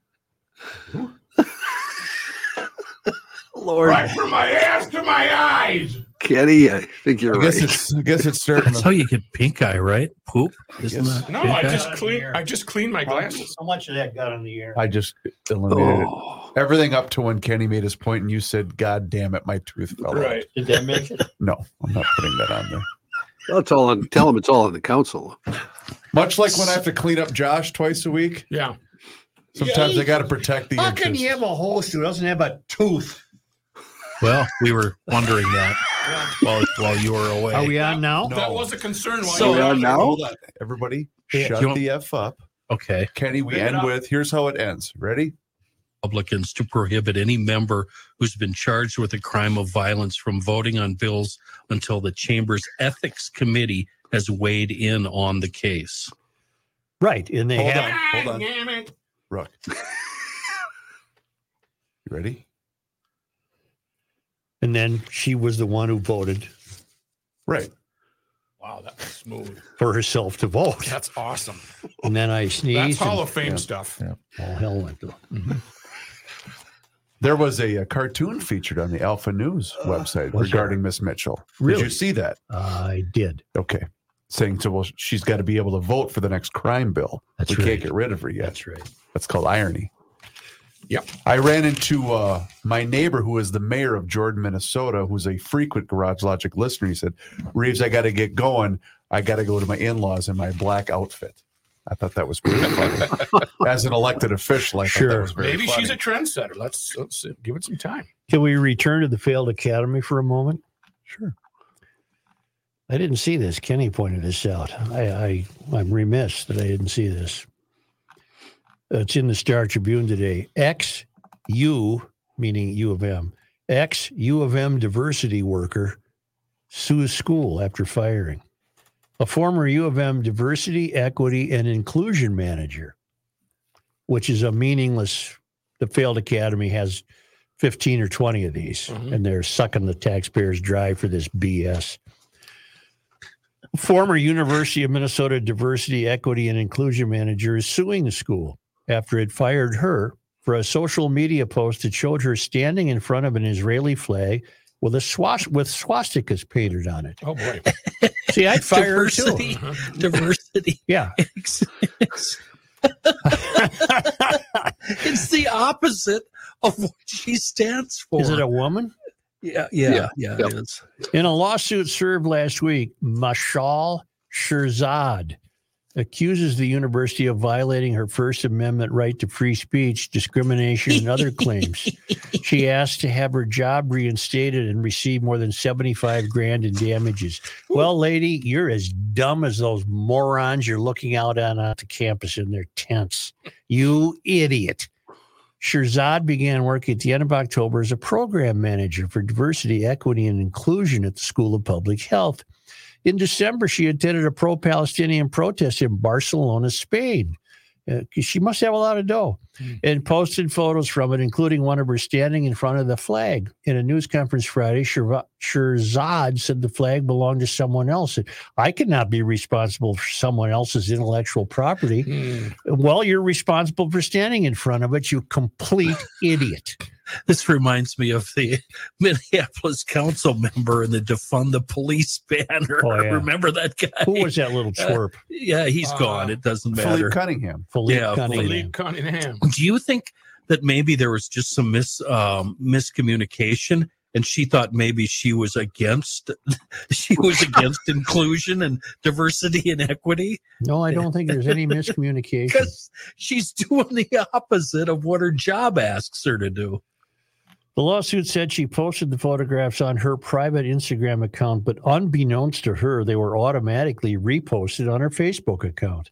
Lord. Right from my ass to my eyes. Kenny, I think you're I guess right. it's I guess it's starting That's to how you get pink eye, right? Poop, isn't Yes. that? No, pink I eye? just clean. I just cleaned my glasses. How much of that got in the air? I just eliminated Oh. everything up to when Kenny made his point and you said, God damn it, my tooth fell out. Right. Did that make it? No, I'm not putting that on there. That's all. On, tell them it's all on the council. Much like when I have to clean up Josh twice a week. Yeah. Sometimes I got to protect the How interest. can you have a host who doesn't have a tooth? Well, we were wondering that while, while you were away. Are we on now? That was a concern. While So- you were Yeah, out now? Hold on. Everybody, Yeah. shut You want- the F up. Okay. Kenny, we Pick it end up. with, here's how it ends. Ready? Republicans to prohibit any member who's been charged with a crime of violence from voting on bills until the chamber's ethics committee has weighed in on the case. Right. And they Hold have. on. Hold on. Damn it. Rook. You ready? And then she was the one who voted Right. Wow, that was smooth. for herself to vote. That's awesome. And then I That's sneezed. Hall and of Fame yeah. stuff. Yeah. all hell went to. There was a, a cartoon featured on the Alpha News website was regarding Miss Mitchell. Really? Did you see that? I did. Okay. Saying to, well, she's got to be able to vote for the next crime bill. That's we right. can't get rid of her yet. That's right. That's called irony. Yep. I ran into uh, my neighbor who is the mayor of Jordan, Minnesota, who's a frequent Garage Logic listener. He said, Reeves, I got to get going. I got to go to my in-laws in my black outfit. I thought that was pretty funny. As an elected official, I thought Sure. that was very Maybe funny. she's a trendsetter. Let's let's uh, give it some time. Can we return to the failed academy for a moment? Sure. I didn't see this. Kenny pointed this out. I, I I'm remiss that I didn't see this. It's in the Star Tribune today. Ex U, meaning U of M, ex U of M diversity worker sues school after firing. A former U of M diversity, equity, and inclusion manager, which is a meaningless. The failed academy has fifteen or twenty of these, Mhm. and they're sucking the taxpayers dry for this B S. Former University of Minnesota diversity, equity, and inclusion manager is suing the school after it fired her for a social media post that showed her standing in front of an Israeli flag with a swash with swastikas painted on it. Oh boy. See, I'd fire her too. Diversity. Diversity. Yeah. It's, it's- it's the opposite of what she stands for. Is it a woman? Yeah, yeah, Yeah. yeah, Yep. it is. In a lawsuit served last week, Mashal Shirzad accuses the university of violating her First Amendment right to free speech, discrimination, and other claims. She asked to have her job reinstated and receive more than seventy-five grand in damages. Well, lady, you're as dumb as those morons you're looking out on at the campus in their tents. You idiot. Shirzad began work at the end of October as a program manager for diversity, equity, and inclusion at the School of Public Health. In December, she attended a pro-Palestinian protest in Barcelona, Spain. Uh, she must have a lot of dough, Mm. and posted photos from it, including one of her standing in front of the flag. In a news conference Friday, Shir- Shirzad said the flag belonged to someone else. I cannot be responsible for someone else's intellectual property. Hmm. Well, you're responsible for standing in front of it, you complete idiot. This reminds me of the Minneapolis council member and the defund the police banner. Oh, yeah. Remember that guy? Who was that little twerp? Yeah, he's Uh, gone. It doesn't Philippe matter. Cunningham. Philippe Yeah, Cunningham. Philippe Cunningham. Do you think that maybe there was just some mis um, miscommunication, and she thought maybe she was against she was against inclusion and diversity and equity No, I don't think there's any miscommunication. because she's doing the opposite of what her job asks her to do. The lawsuit said she posted the photographs on her private Instagram account, but unbeknownst to her, they were automatically reposted on her Facebook account.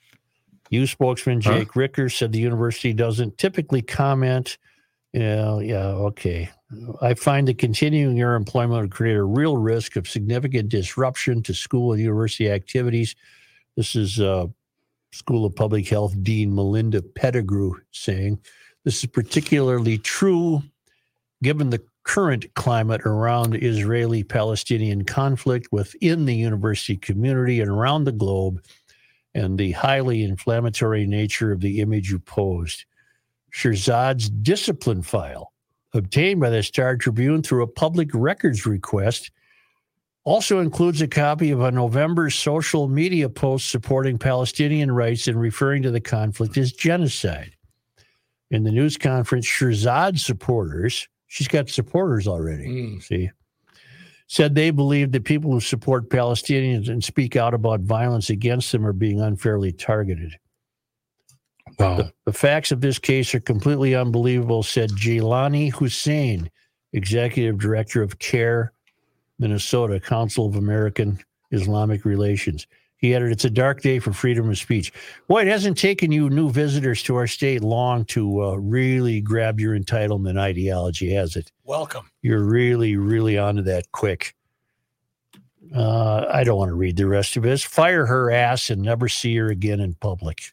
U spokesman Jake Ricker said the university doesn't typically comment. Yeah, yeah, okay. I find that continuing your employment would create a real risk of significant disruption to school and university activities. This is uh, School of Public Health Dean Melinda Pettigrew saying, this is particularly true given the current climate around Israeli-Palestinian conflict within the university community and around the globe, and the highly inflammatory nature of the image you posed. Shirzad's discipline file, obtained by the Star Tribune through a public records request, also includes a copy of a November social media post supporting Palestinian rights and referring to the conflict as genocide. In the news conference, Shirzad supporters, she's got supporters already, Mm. see, said they believe that people who support Palestinians and speak out about violence against them are being unfairly targeted. Wow. The, the facts of this case are completely unbelievable, said Jailani Hussein, executive director of CARE, Minnesota, Council of American Islamic Relations. He added, it's a dark day for freedom of speech. Boy, it hasn't taken you new visitors to our state long to uh, really grab your entitlement ideology, has it? Welcome. You're really, really onto that quick. Uh, I don't want to read the rest of this. Fire her ass and never see her again in public.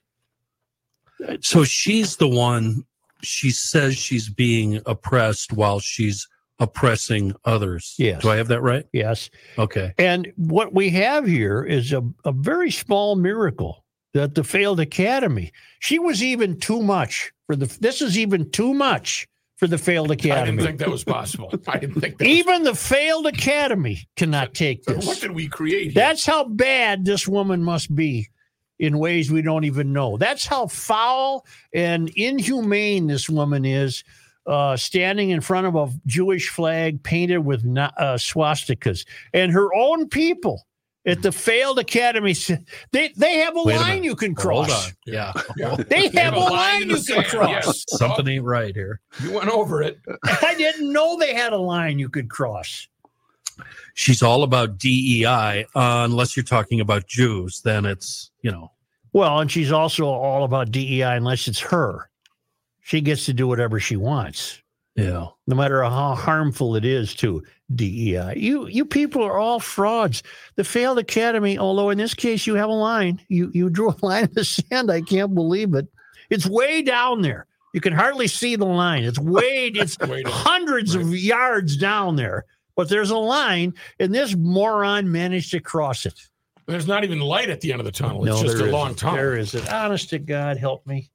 So she's the one, she says she's being oppressed while she's oppressing others. Yes. Do I have that right? Yes. Okay. And what we have here is a, a very small miracle that the failed academy, she was even too much for the, this is even too much for the failed I academy. didn't think that was possible. I didn't think that. Even the failed academy cannot take Was, this. what did we create? Here? That's how bad this woman must be in ways we don't even know. That's how foul and inhumane this woman is, uh, standing in front of a Jewish flag painted with uh, swastikas. And her own people at the failed academy, they, they have a Wait a line minute. you can Hold cross. on. Yeah. Yeah. They have a line in you the can sand, cross. yes. Something ain't right here. You went over it. I didn't know they had a line you could cross. She's all about D E I, uh, unless you're talking about Jews, then it's, you know. Well, and she's also all about D E I unless it's her. She gets to do whatever she wants, Yeah. no matter how harmful it is to D E I. You you people are all frauds. The failed academy, although in this case you have a line, you you drew a line in the sand. I can't believe it. It's way down there. You can hardly see the line. It's way, it's Way down. hundreds of yards down there. But there's a line, and this moron managed to cross it. There's not even light at the end of the tunnel. It's just there a long isn't. tunnel. There isn't. Honest to God, help me.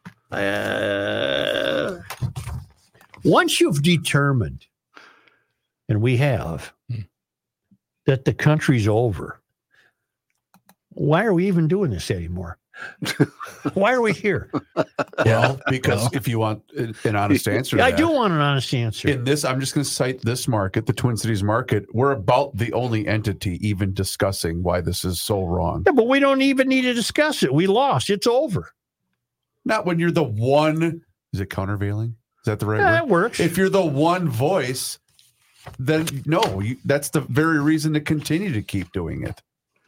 Uh, once you've determined, and we have, Hmm. that the country's over, why are we even doing this anymore? Why are we here? Well, because if you want an honest answer, to I that, do want an honest answer. in this, I'm just going to cite this market, the Twin Cities market. We're about the only entity even discussing why this is so wrong. Yeah, but we don't even need to discuss it. We lost. It's over. Not when you're the one. Is it countervailing? Is that the right Yeah, word? that works. If you're the one voice, then no, you, that's the very reason to continue to keep doing it.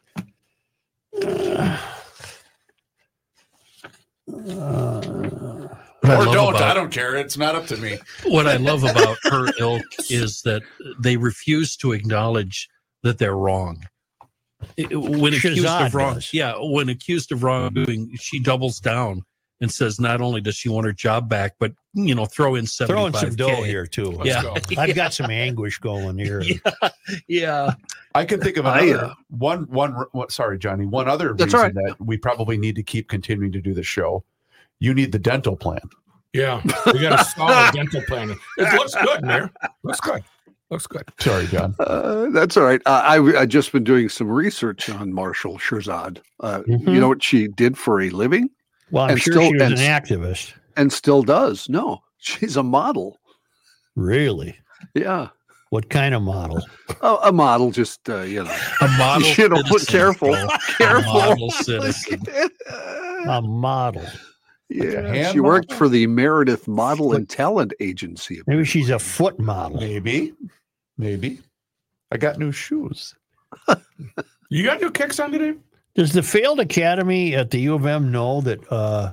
Uh, What I Or love don't. about- I don't care. It's not up to me. What I love about her ilk is that they refuse to acknowledge that they're wrong. It- when accused Shazad of wrong, does. yeah, when accused of wrongdoing, she doubles down and says not only does she want her job back, but you know, throw in throwing seventy-five some dough here too. Let's Yeah. go. I've got some anguish going here. Yeah, yeah. I can think of I, another uh, one. One. What, sorry, Johnny. One other That's reason all right. that we probably need to keep continuing to do the show. You need the dental plan. Yeah. We got a solid dental plan. It looks good, Mayor. Looks good. Looks good. Sorry, John. Uh, that's all right. Uh, I I just been doing some research on Marshall Shirzad. Uh, Mhm. You know what she did for a living Well, I'm And sure still- she was and an s- activist. and still does. No, she's a model. Really? Yeah, What kind of model? a, a model. Just uh, you know, A model. you know, citizen, careful, Bill. A careful. model citizen. A model. Yeah, hand she worked model? for the Meredith Model and Talent Agency. Maybe she's a foot model. Maybe. Maybe. I got new shoes. You got new kicks on today? Does the failed academy at the U of M know that uh,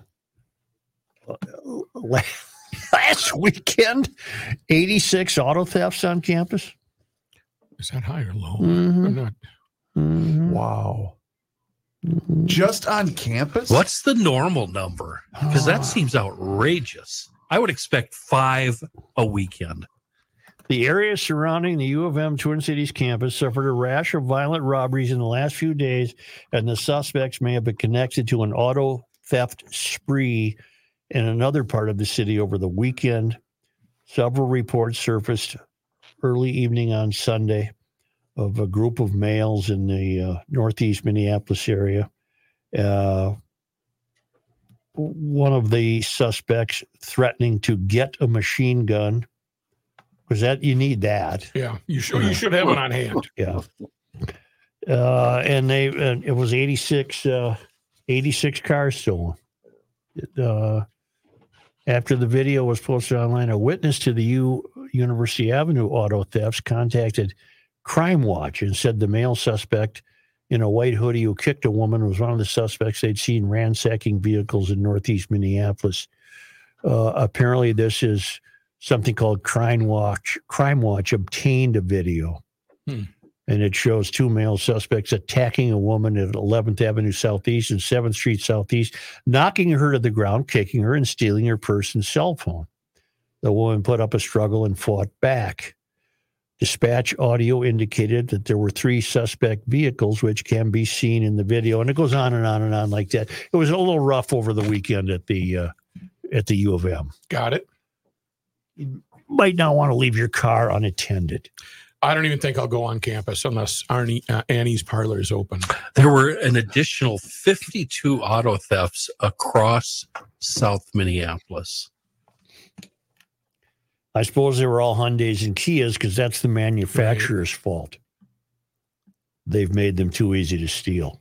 last weekend, eighty-six auto thefts on campus? Is that high or low? Mhm. Or not? Mhm. Wow. Mhm. Just on campus? What's the normal number? Because that seems outrageous. I would expect five a weekend. The area surrounding the U of M Twin Cities campus suffered a rash of violent robberies in the last few days, and the suspects may have been connected to an auto theft spree in another part of the city over the weekend. Several reports surfaced early evening on Sunday of a group of males in the uh, northeast Minneapolis area. Uh, one of the suspects threatening to get a machine gun. Was that you need that? Yeah, you should. You should have one on hand. Yeah. Uh, and they and it was eighty-six, uh, eighty-six cars stolen. Uh, after the video was posted online, a witness to the U University Avenue auto thefts contacted Crime Watch and said the male suspect in a white hoodie who kicked a woman was one of the suspects they'd seen ransacking vehicles in Northeast Minneapolis. Uh, apparently, this is something called Crime Watch. Crime Watch obtained a video, hmm. and it shows two male suspects attacking a woman at eleventh Avenue Southeast and seventh Street Southeast, knocking her to the ground, kicking her, and stealing her purse and cell phone. The woman put up a struggle and fought back. Dispatch audio indicated that there were three suspect vehicles, which can be seen in the video, and it goes on and on and on like that. It was a little rough over the weekend at the uh, at the U of M. Got it. You might not want to leave your car unattended. I don't even think I'll go on campus unless Arnie, uh, Annie's parlor is open. There were an additional fifty-two auto thefts across South Minneapolis. I suppose they were all Hyundais and Kias because that's the manufacturer's right. fault. They've made them too easy to steal.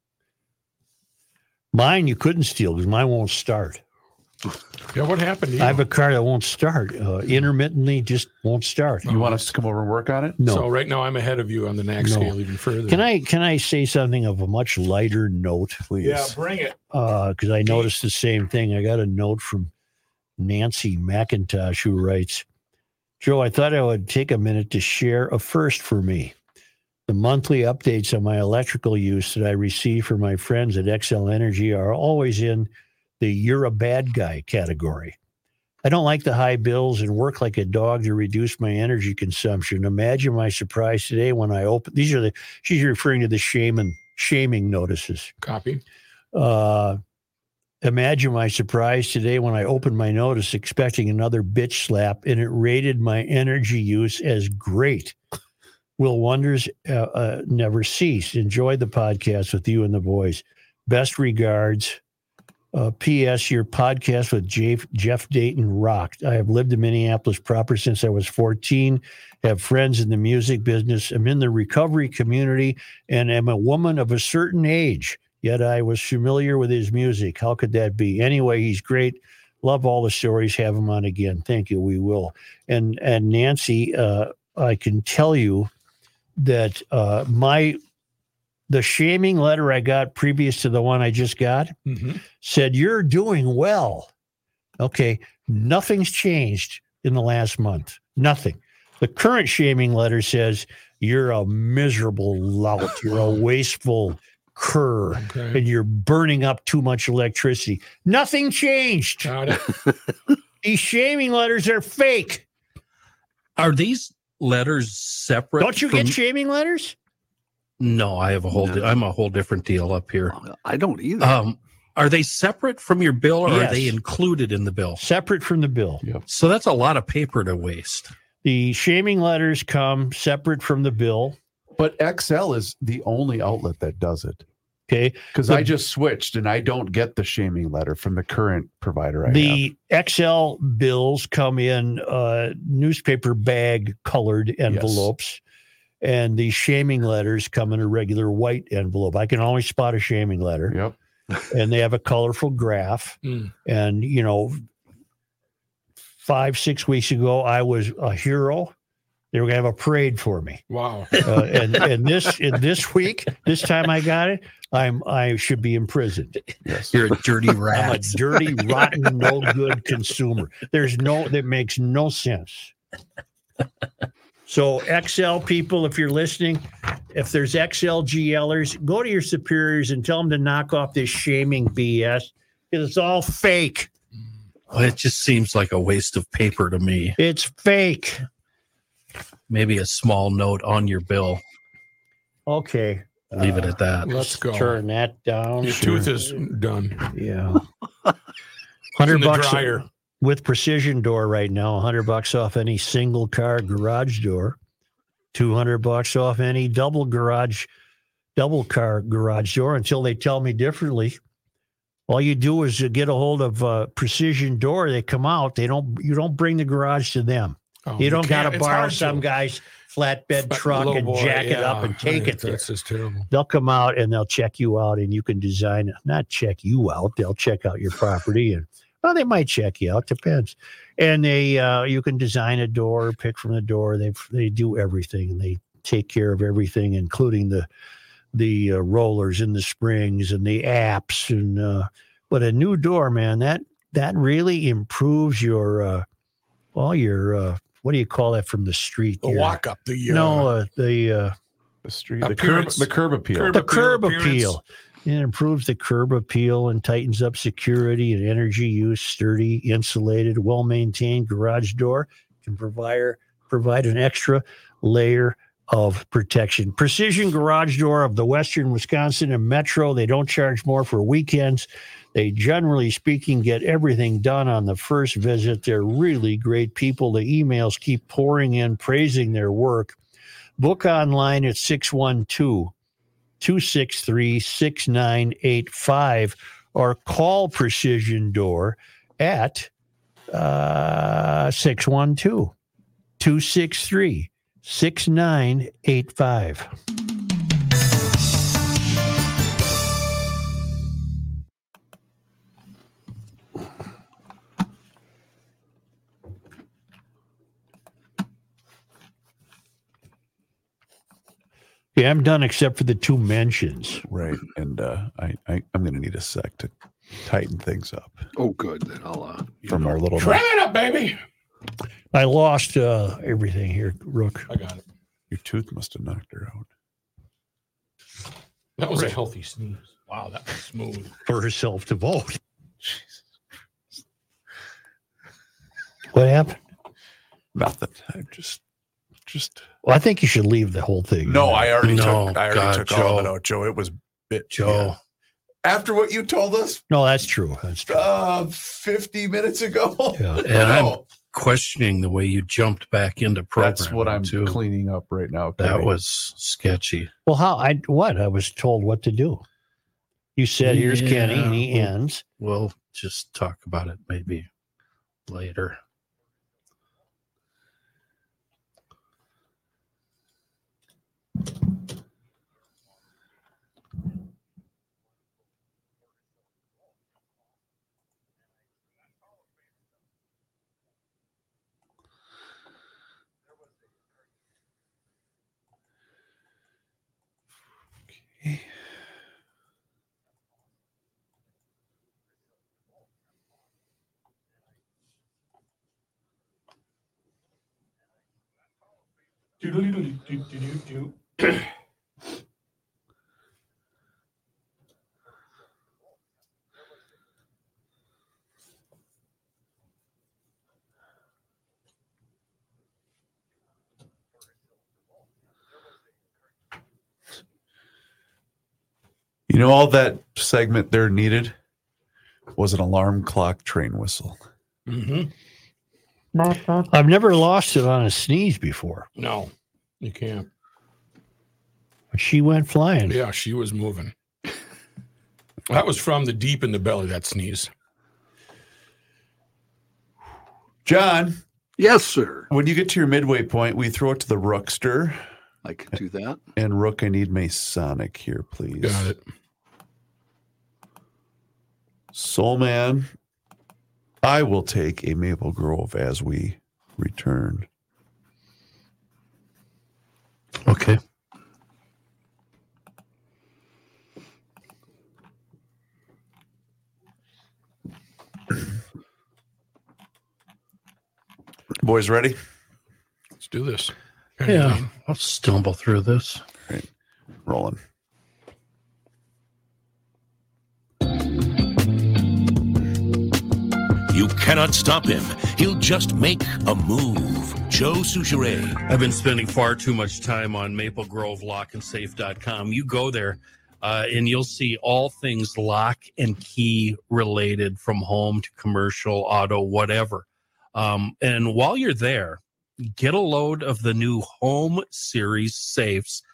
Mine you couldn't steal because mine won't start. Yeah, what happened to you? I have a car that won't start. Uh, intermittently just won't start. You want us to come over and work on it? No. So right now I'm ahead of you on the N A C No. scale even further. Can I can I say something of a much lighter note, please? Yeah, bring it. Because uh, I noticed the same thing. I got a note from Nancy McIntosh who writes, Joe, I thought I would take a minute to share a first for me. The monthly updates on my electrical use that I receive from my friends at Xcel Energy are always in the you're a bad guy category. I don't like the high bills and work like a dog to reduce my energy consumption. Imagine my surprise today when I open, these are the, she's referring to the shame and shaming notices. Copy. Uh, Imagine my surprise today when I opened my notice expecting another bitch slap, and it rated my energy use as great. Will wonders uh, uh, never cease. Enjoy the podcast with you and the boys. Best regards. Uh, P S. Your podcast with Jeff, Jeff Dayton rocked. I have lived in Minneapolis proper since I was fourteen, have friends in the music business. I'm in the recovery community, and am a woman of a certain age. Yet I was familiar with his music. How could that be? Anyway, he's great. Love all the stories. Have him on again. Thank you. We will. And and Nancy, uh, I can tell you that uh, my the shaming letter I got previous to the one I just got mm-hmm. said, you're doing well. Okay. Nothing's changed in the last month. Nothing. The current shaming letter says, you're a miserable lout. You're a wasteful cur, okay. and you're burning up too much electricity. Nothing changed. Got it. These shaming letters are fake. Are these letters separate? Don't you from... get shaming letters? No, I have a whole. No. Di- I'm a whole different deal up here. I don't either. Um, are they separate from your bill, or Yes. are they included in the bill? Separate from the bill. Yep. So that's a lot of paper to waste. The shaming letters come separate from the bill. But Xcel is the only outlet that does it. Okay. Because The- I just switched and I don't get the shaming letter from the current provider I have. The Xcel bills come in uh, newspaper bag colored envelopes, and the shaming letters come in a regular white envelope. I can only spot a shaming letter. Yep. And they have a colorful graph. Mm. And, you know, five, six weeks ago, I was a hero. They were going to have a parade for me. Wow. Uh, and and this and this week, this time I got it, I'm I should be imprisoned. Yes. You're a dirty I'm a rat. dirty, rotten, no good consumer. There's no that makes no sense. So Xcel people, if you're listening, if there's Xcel GLers, go to your superiors and tell them to knock off this shaming B S because it's all fake. Well, it just seems like a waste of paper to me. It's fake. Maybe a small note on your bill. Okay. Leave it at that. Let's go. Turn that down. Your Sure. tooth is done. Yeah. It's Hundred in the bucks dryer. with Precision Door right now. A hundred bucks off any single car garage door. Two hundred bucks off any double garage, double car garage door until they tell me differently. All you do is uh, get a hold of uh, Precision Door. They come out. They don't. You don't bring the garage to them. Oh, you don't got can't- to it's borrow hard some to. guy's flatbed But truck little and boy, jack it yeah, up and take I- it there. That's just terrible. They'll come out and they'll check you out, and you can design. Not check you out. They'll check out your property, and well, they might check you out. Depends. And they, uh, you can design a door, pick from the door. They they do everything. They take care of everything, including the the uh, rollers and the springs and the apps. And uh, but a new door, man, that that really improves your uh, well, your uh, what do you call that from the street? The Your- walk up, the uh, no, uh, the uh, The street, the curb, Appearance. the curb appeal. Curb the appeal, curb appearance. appeal. It improves the curb appeal and tightens up security and energy use. Sturdy, insulated, well-maintained garage door can provide provide an extra layer of protection. Precision Garage Door of the Western Wisconsin and Metro. They don't charge more for weekends. They generally speaking get everything done on the first visit. They're really great people. The emails keep pouring in praising their work. Book online at six one two, two six three, six nine eight five or call Precision Door at uh, six one two, two six three, six nine eight five. Yeah, I'm done except for the two mentions. Right. And uh, I, I, I'm going to need a sec to tighten things up Oh, good. Then I'll. Uh, you from know. our little. Trim it up, baby. I lost uh, everything here, Rook. I got it. Your tooth must have knocked her out. That was a healthy sneeze. Wow, that was smooth. For herself to vote. What happened? Nothing. I just, just. Well, I think you should leave the whole thing. No, I already No, took. I already God, took all of it Joe. out, Joe. It was bit. Joe. yeah. After what you told us No, that's true. That's true. uh, fifty minutes ago. Yeah. And I'm No, questioning the way you jumped back into programming. that's what I'm too. cleaning up right now. That Cody. was sketchy. Well, how I what I was told what to do. You said, "Here's Kenny," and he Yeah. ends. We'll just talk about it maybe later. Do-do-do-do-do-do-do. You know, all that segment there needed was an alarm clock train whistle. Mhm. I've never lost it on a sneeze before. No, you can't. She went flying. Yeah, she was moving. That was from the deep in the belly, that sneeze. John, Yes, sir. when you get to your midway point, we throw it to the Rookster. I can do that. And Rook, I need Masonic here, please. Got it. Soul Man, I will take a Maple Grove as we return. Okay. Boys ready? Let's do this. Yeah, I'll stumble through this. Rolling. You cannot stop him. He'll just make a move. Joe Souchere. I've been spending far too much time on maple grove lock and safe dot com. You go there uh, and you'll see all things lock and key related, from home to commercial, auto, whatever. Um, and while you're there, get a load of the new Home Series safes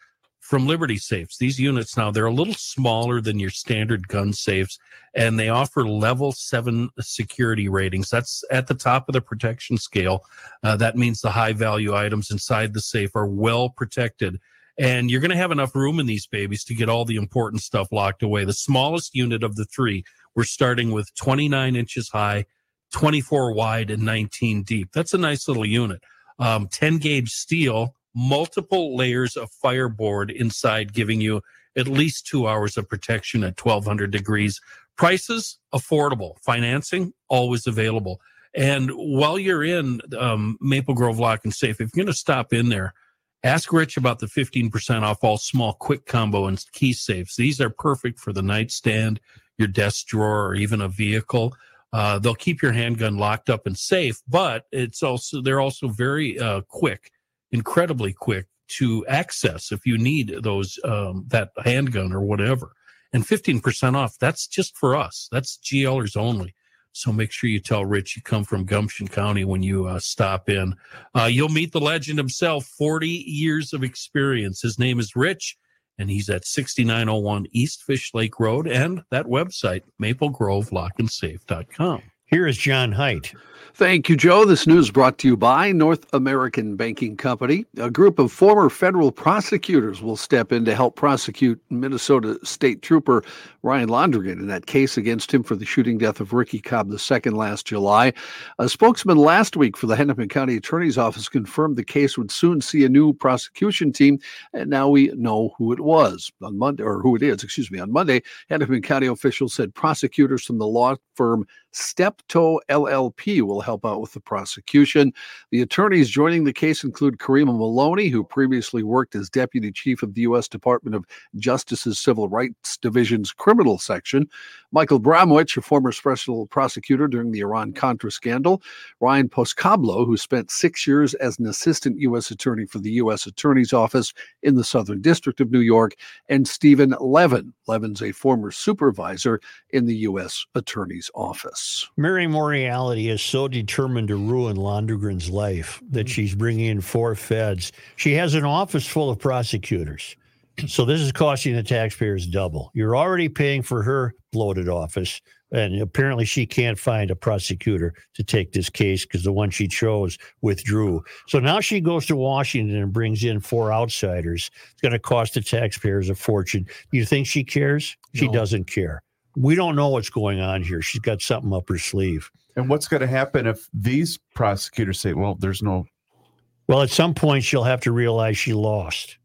from Liberty Safes. These units now, they're a little smaller than your standard gun safes, and they offer level seven security ratings. That's at the top of the protection scale. Uh, that means the high value items inside the safe are well protected. And you're going to have enough room in these babies to get all the important stuff locked away. The smallest unit of the three, we're starting with twenty-nine inches high, twenty-four wide, and nineteen deep. That's a nice little unit. Um, ten gauge steel, multiple layers of fireboard inside, giving you at least two hours of protection at twelve hundred degrees. Prices, affordable. Financing, always available. And while you're in um, Maple Grove Lock and Safe, if you're going to stop in there, ask Rich about the fifteen percent off all small quick combo and key safes. These are perfect for the nightstand, your desk drawer, or even a vehicle. Uh, they'll keep your handgun locked up and safe, but it's also they're also very uh, quick, incredibly quick to access if you need those um, that handgun or whatever. And fifteen percent off, that's just for us. That's GLers only. So make sure you tell Rich you come from Gumption County when you uh, stop in. Uh, you'll meet the legend himself, forty years of experience. His name is Rich, and he's at sixty-nine oh one East Fish Lake Road, and that website, maple grove lock and safe dot com. Here is John Haidt. Thank you, Joe. This news brought to you by North American Banking Company. A group of former federal prosecutors will step in to help prosecute Minnesota State Trooper Ryan Londrigan in that case against him for the shooting death of Ricky Cobb the second last July. A spokesman last week for the Hennepin County Attorney's Office confirmed the case would soon see a new prosecution team, and now we know who it was on Monday, or who it is, excuse me. On Monday, Hennepin County officials said prosecutors from the law firm Steptoe L L P will help out with the prosecution. The attorneys joining the case include Karima Maloney, who previously worked as deputy chief of the U S Department of Justice's Civil Rights Division's criminal section, Michael Bramwich, a former special prosecutor during the Iran-Contra scandal, Ryan Poscablo, who spent six years as an assistant U S attorney for the U S Attorney's Office in the Southern District of New York, and Stephen Levin. Levin's a former supervisor in the U S Attorney's Office. Mary Moriality is so determined to ruin Londrigan's life that she's bringing in four feds. She has an office full of prosecutors. So this is costing the taxpayers double. You're already paying for her bloated office, and apparently she can't find a prosecutor to take this case because the one she chose withdrew. So now she goes to Washington and brings in four outsiders. It's going to cost the taxpayers a fortune. Do you think she cares? She No. doesn't care. We don't know what's going on here. She's got something up her sleeve. And what's going to happen if these prosecutors say, well, there's no... Well, at some point, she'll have to realize she lost.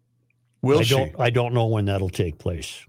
Will I she? don't, I don't know when that'll take place.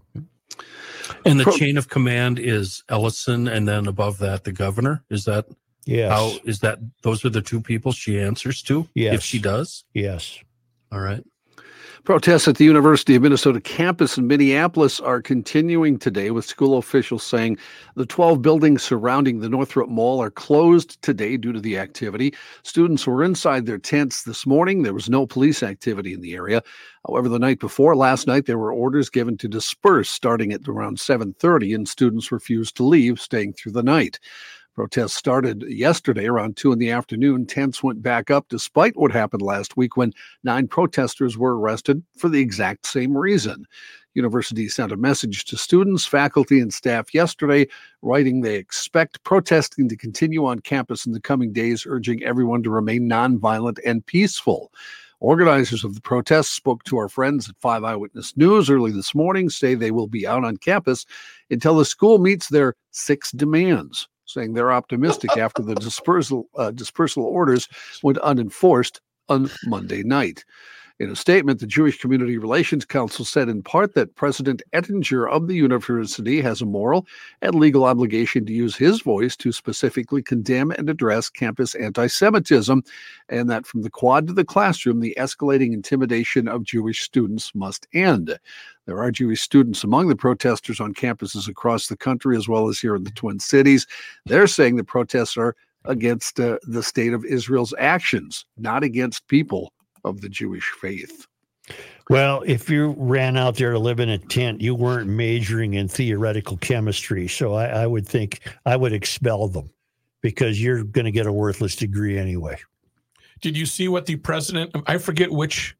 And the Pro- chain of command is Ellison, and then above that, the governor. Is that Yes. how? Is that those are the two people she answers to? Yes. If she does. Yes. All right. Protests at the University of Minnesota campus in Minneapolis are continuing today, with school officials saying the twelve buildings surrounding the Northrop Mall are closed today due to the activity. Students were inside their tents this morning. There was no police activity in the area. However, the night before, last night, there were orders given to disperse starting at around seven thirty, and students refused to leave, staying through the night. Protests started yesterday around two in the afternoon. Tents went back up despite what happened last week when nine protesters were arrested for the exact same reason. University sent a message to students, faculty, and staff yesterday, writing they expect protesting to continue on campus in the coming days, urging everyone to remain nonviolent and peaceful. Organizers of the protests spoke to our friends at five Eyewitness News early this morning, say they will be out on campus until the school meets their six demands, saying they're optimistic after the dispersal uh, dispersal orders went unenforced on Monday night. In a statement, the Jewish Community Relations Council said in part that President Ettinger of the university has a moral and legal obligation to use his voice to specifically condemn and address campus anti-Semitism, and that from the quad to the classroom, the escalating intimidation of Jewish students must end. There are Jewish students among the protesters on campuses across the country, as well as here in the Twin Cities. They're saying the protests are against uh, the state of Israel's actions, not against people of the Jewish faith. Well, if you ran out there to live in a tent, you weren't majoring in theoretical chemistry. So I, I would think I would expel them because you're going to get a worthless degree anyway. Did you see what the president, I forget which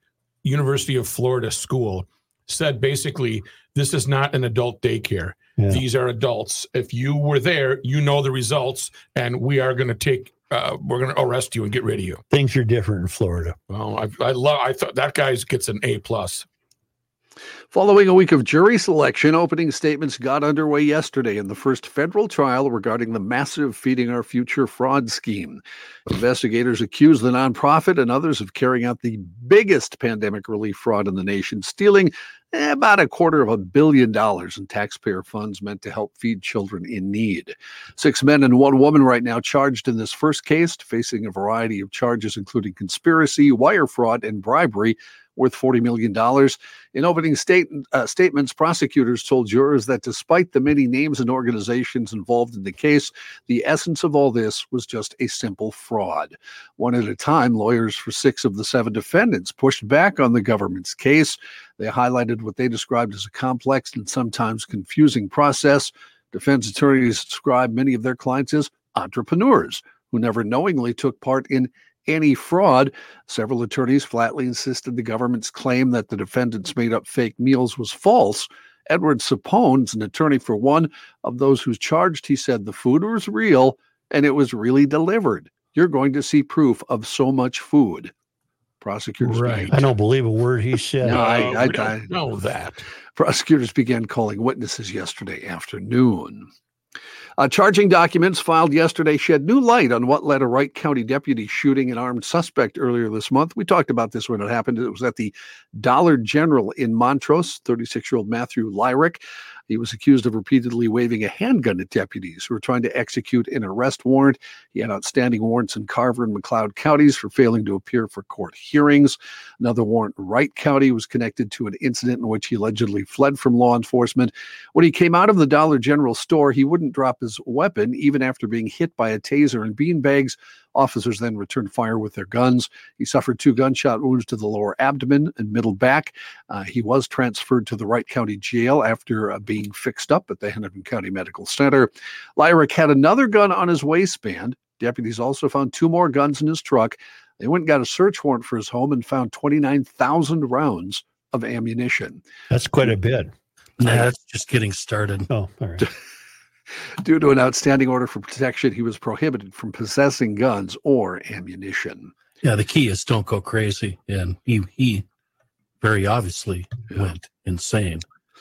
University of Florida school said basically, this is not an adult daycare. Yeah. These are adults. If you were there, you know the results, and we are going to take, uh, we're going to arrest you and get rid of you. Things are different in Florida. Well, I, I love, I thought that guy gets an A plus. Following a week of jury selection, opening statements got underway yesterday in the first federal trial regarding the massive Feeding Our Future fraud scheme. Investigators accuse the nonprofit and others of carrying out the biggest pandemic relief fraud in the nation, stealing about a quarter of a billion dollars in taxpayer funds meant to help feed children in need. Six men and one woman right now charged in this first case, facing a variety of charges, including conspiracy, wire fraud, and bribery, worth forty million dollars. In opening state, uh, statements, prosecutors told jurors that despite the many names and organizations involved in the case, the essence of all this was just a simple fraud. One at a time, lawyers for six of the seven defendants pushed back on the government's case. They highlighted what they described as a complex and sometimes confusing process. Defense attorneys described many of their clients as entrepreneurs who never knowingly took part in any fraud. Several attorneys flatly insisted the government's claim that the defendants made up fake meals was false. Edward Sapone's an attorney for one of those who's charged. He said the food was real and it was really delivered. You're going to see proof of so much food. Prosecutors Right. began- I don't believe a word he said. No, I, I, we don't I know that. Prosecutors began calling witnesses yesterday afternoon. Uh, charging documents filed yesterday shed new light on what led a Wright County deputy shooting an armed suspect earlier this month. We talked about this when it happened. It was at the Dollar General in Montrose. thirty-six-year-old Matthew Lyric. He was accused of repeatedly waving a handgun at deputies who were trying to execute an arrest warrant. He had outstanding warrants in Carver and McLeod counties for failing to appear for court hearings. Another warrant in Wright County was connected to an incident in which he allegedly fled from law enforcement. When he came out of the Dollar General store, he wouldn't drop his weapon even after being hit by a taser and beanbags. Officers then returned fire with their guns. He suffered two gunshot wounds to the lower abdomen and middle back. Uh, he was transferred to the Wright County Jail after uh, being fixed up at the Hennepin County Medical Center. Lyric had another gun on his waistband. Deputies also found two more guns in his truck. They went and got a search warrant for his home and found twenty-nine thousand rounds of ammunition. That's quite a bit. Nah, that's just getting started. Oh, all right. Due to an outstanding order for protection, he was prohibited from possessing guns or ammunition. Yeah, the key is don't go crazy. And he, he very obviously Yeah. went insane.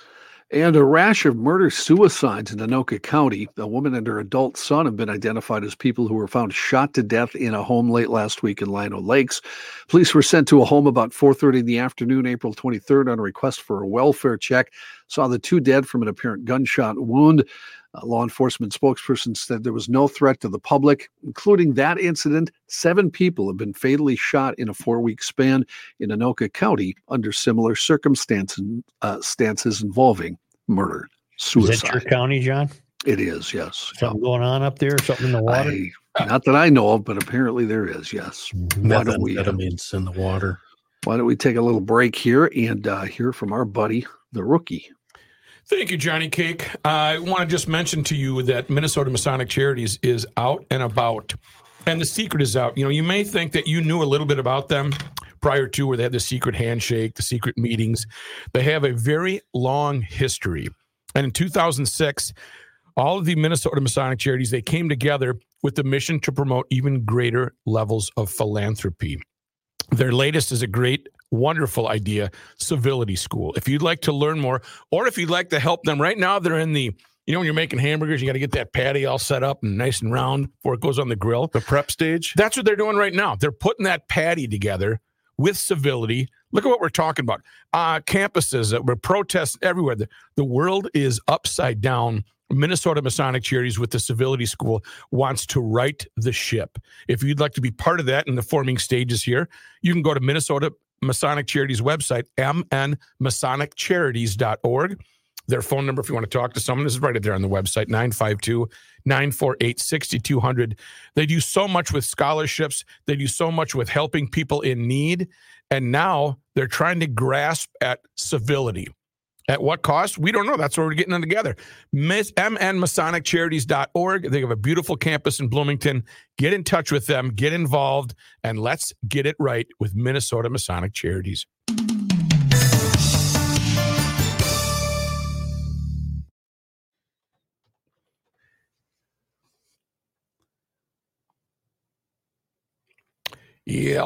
And a rash of murder-suicides in Anoka County. A woman and her adult son have been identified as people who were found shot to death in a home late last week in Lino Lakes. Police were sent to a home about four thirty in the afternoon, April twenty-third, on a request for a welfare check. Saw the two dead from an apparent gunshot wound. A law enforcement spokesperson said there was no threat to the public. Including that incident, seven people have been fatally shot in a four-week span in Anoka County under similar circumstances uh, stances involving murder, Is that your suicide. county, John? It is, yes. Something going on up there? Something in the water? I, not that I know of, but apparently there is, yes. Why don't we, uh, Methamphetamines in the water. why don't we take a little break here and uh, hear from our buddy, the rookie. Thank you, Johnny Cake. I want to just mention to you that Minnesota Masonic Charities is out and about, and the secret is out. You know, you may think that you knew a little bit about them prior to, where they had the secret handshake, the secret meetings. They have a very long history. And in two thousand six, all of the Minnesota Masonic Charities, they came together with the mission to promote even greater levels of philanthropy. Their latest is a great, wonderful idea, Civility School. If you'd like to learn more, or if you'd like to help them, right now they're in the, you know, when you're making hamburgers, you got to get that patty all set up and nice and round before it goes on the grill. The prep stage? That's what they're doing right now. They're putting that patty together with civility. Look at what we're talking about. Uh, campuses, uh, we're protests everywhere. The, the world is upside down. Minnesota Masonic Charities with the Civility School wants to right the ship. If you'd like to be part of that in the forming stages here, you can go to Minnesota Masonic Charities website, m n masonic charities dot org. Their phone number, if you want to talk to someone, is right there on the website, nine five two, nine four eight, six two zero zero. They do so much with scholarships. They do so much with helping people in need. And now they're trying to grasp at civility. At what cost? We don't know. That's where we're getting them together. m n masonic charities dot org. They have a beautiful campus in Bloomington. Get in touch with them. Get involved. And let's get it right with Minnesota Masonic Charities. Yeah.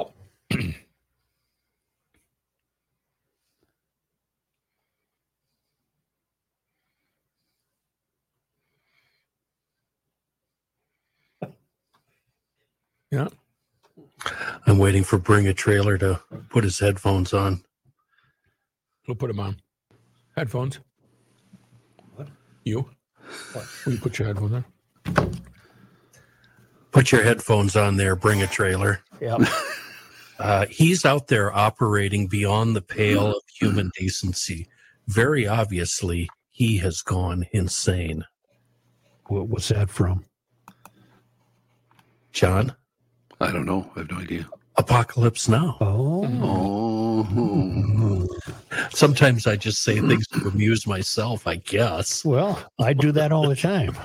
Yeah. I'm waiting for Bring a Trailer to put his headphones on. We'll put them on. Headphones. What? You? What? Will you put your headphones on? Put your headphones on there, Bring a Trailer. Yeah. Uh, he's out there operating beyond the pale of human decency. Very obviously, he has gone insane. What was that from? John? I don't know. I have no idea. Apocalypse Now. Oh. Oh. Sometimes I just say things to amuse myself, I guess. Well, I do that all the time.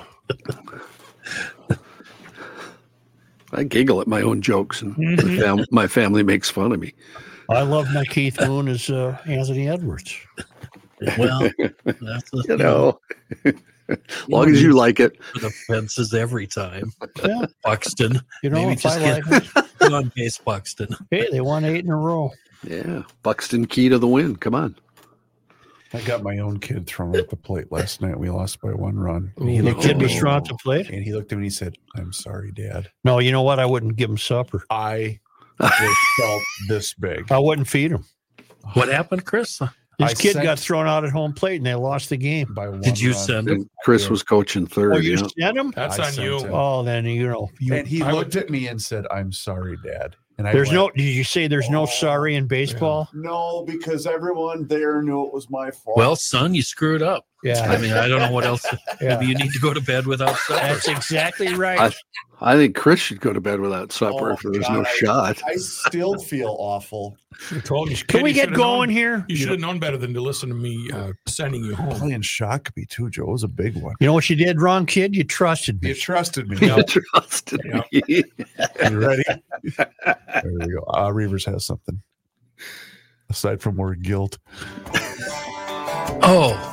I giggle at my own jokes, and Mhm. my, fam- my family makes fun of me. I love my Keith Moon as uh, Anthony Edwards. Well, that's a, You know, as long as you like it. the fences every time. Yeah. Buxton. You know, Maybe if just I get, like it. get on base, Buxton. Hey, they won eight in a row. Yeah. Buxton key to the win. Come on. I got my own kid thrown at the plate last night. We lost by one run. And he The looked kid at me was thrown at the plate? and he looked at me and he said, "I'm sorry, Dad. No, you know what? I wouldn't give him supper. I was felt this big." I wouldn't feed him. What happened, Chris? His I kid sent- got thrown out at home plate and they lost the game. By one Did you run. send him? And Chris was coaching third. Oh, you yeah. sent him? That's I on sent you. him. Oh, then you know. You, And he I looked would- at me and said, "I'm sorry, Dad." And I there's went, no. Did you say there's no Oh, sorry in baseball? No, because everyone there knew it was my fault. Well, son, you screwed up. Yeah, I mean, I don't know what else. yeah. Maybe you need to go to bed without supper. That's exactly right. I, I think Chris should go to bed without supper Oh, if there's God, no I- shot. I still feel awful. I told you. Can kid, we you get should've going known- here? You should have known better than to listen to me uh, sending you home. Playing Shakopee too, Joe. It was a big one. You know what you did wrong, kid? You trusted You me. trusted me. You trusted Yeah. me. You ready? There we go. Ah, Reavers has something. Aside from more guilt. Oh.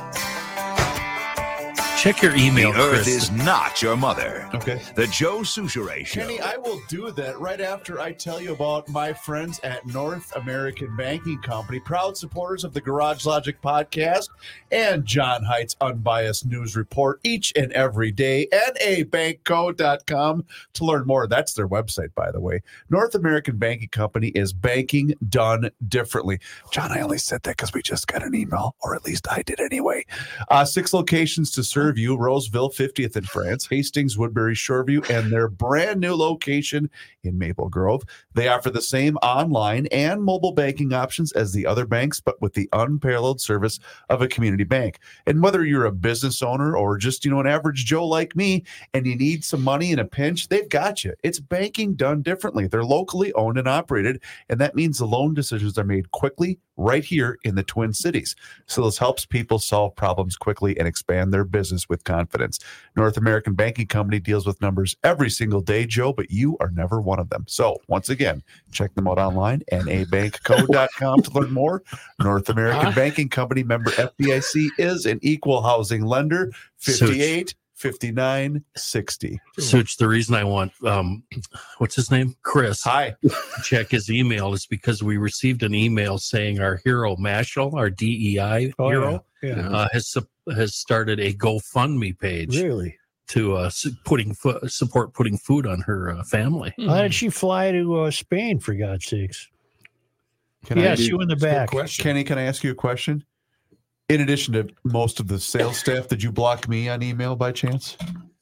Check your email, The Earth Chris. is not your mother. Okay. The Joe Souchere Show. Kenny, I will do that right after I tell you about my friends at North American Banking Company, proud supporters of the Garage Logic podcast and John Haidt's Unbiased News Report each and every day. N A bank co dot com to learn more. That's their website, by the way. North American Banking Company is banking done differently. John, I only said that because we just got an email, or at least I did anyway. Uh, six locations to serve you: Roseville, fiftieth in France, Hastings, Woodbury, Shoreview, and their brand new location in Maple Grove. They offer the same online and mobile banking options as the other banks, but with the unparalleled service of a community bank. And whether you're a business owner or just, you know, an average Joe like me, and you need some money in a pinch, they've got you. It's banking done differently. They're locally owned and operated, and that means the loan decisions are made quickly right here in the Twin Cities. So this helps people solve problems quickly and expand their business with confidence. North American Banking Company deals with numbers every single day, Joe, but you are never one of them. So once again, check them out online, N A bank co dot com to learn more. North American Huh? Banking Company, member F D I C, is an equal housing lender. fifty-eight fifty-nine sixty. Such the reason I want, um, what's his name? Chris. Hi. to check his email is because we received an email saying our hero Mashal, our D E I Oh, hero, yeah. Yeah. uh, has sup- has started a GoFundMe page Really? to uh, su- putting fo- support putting food on her uh, family. Why did she fly to uh, Spain, for God's sakes? Can Yes, I, you in the That's a good back. question. Kenny, can I ask you a question? In addition to most of the sales staff, did you block me on email by chance?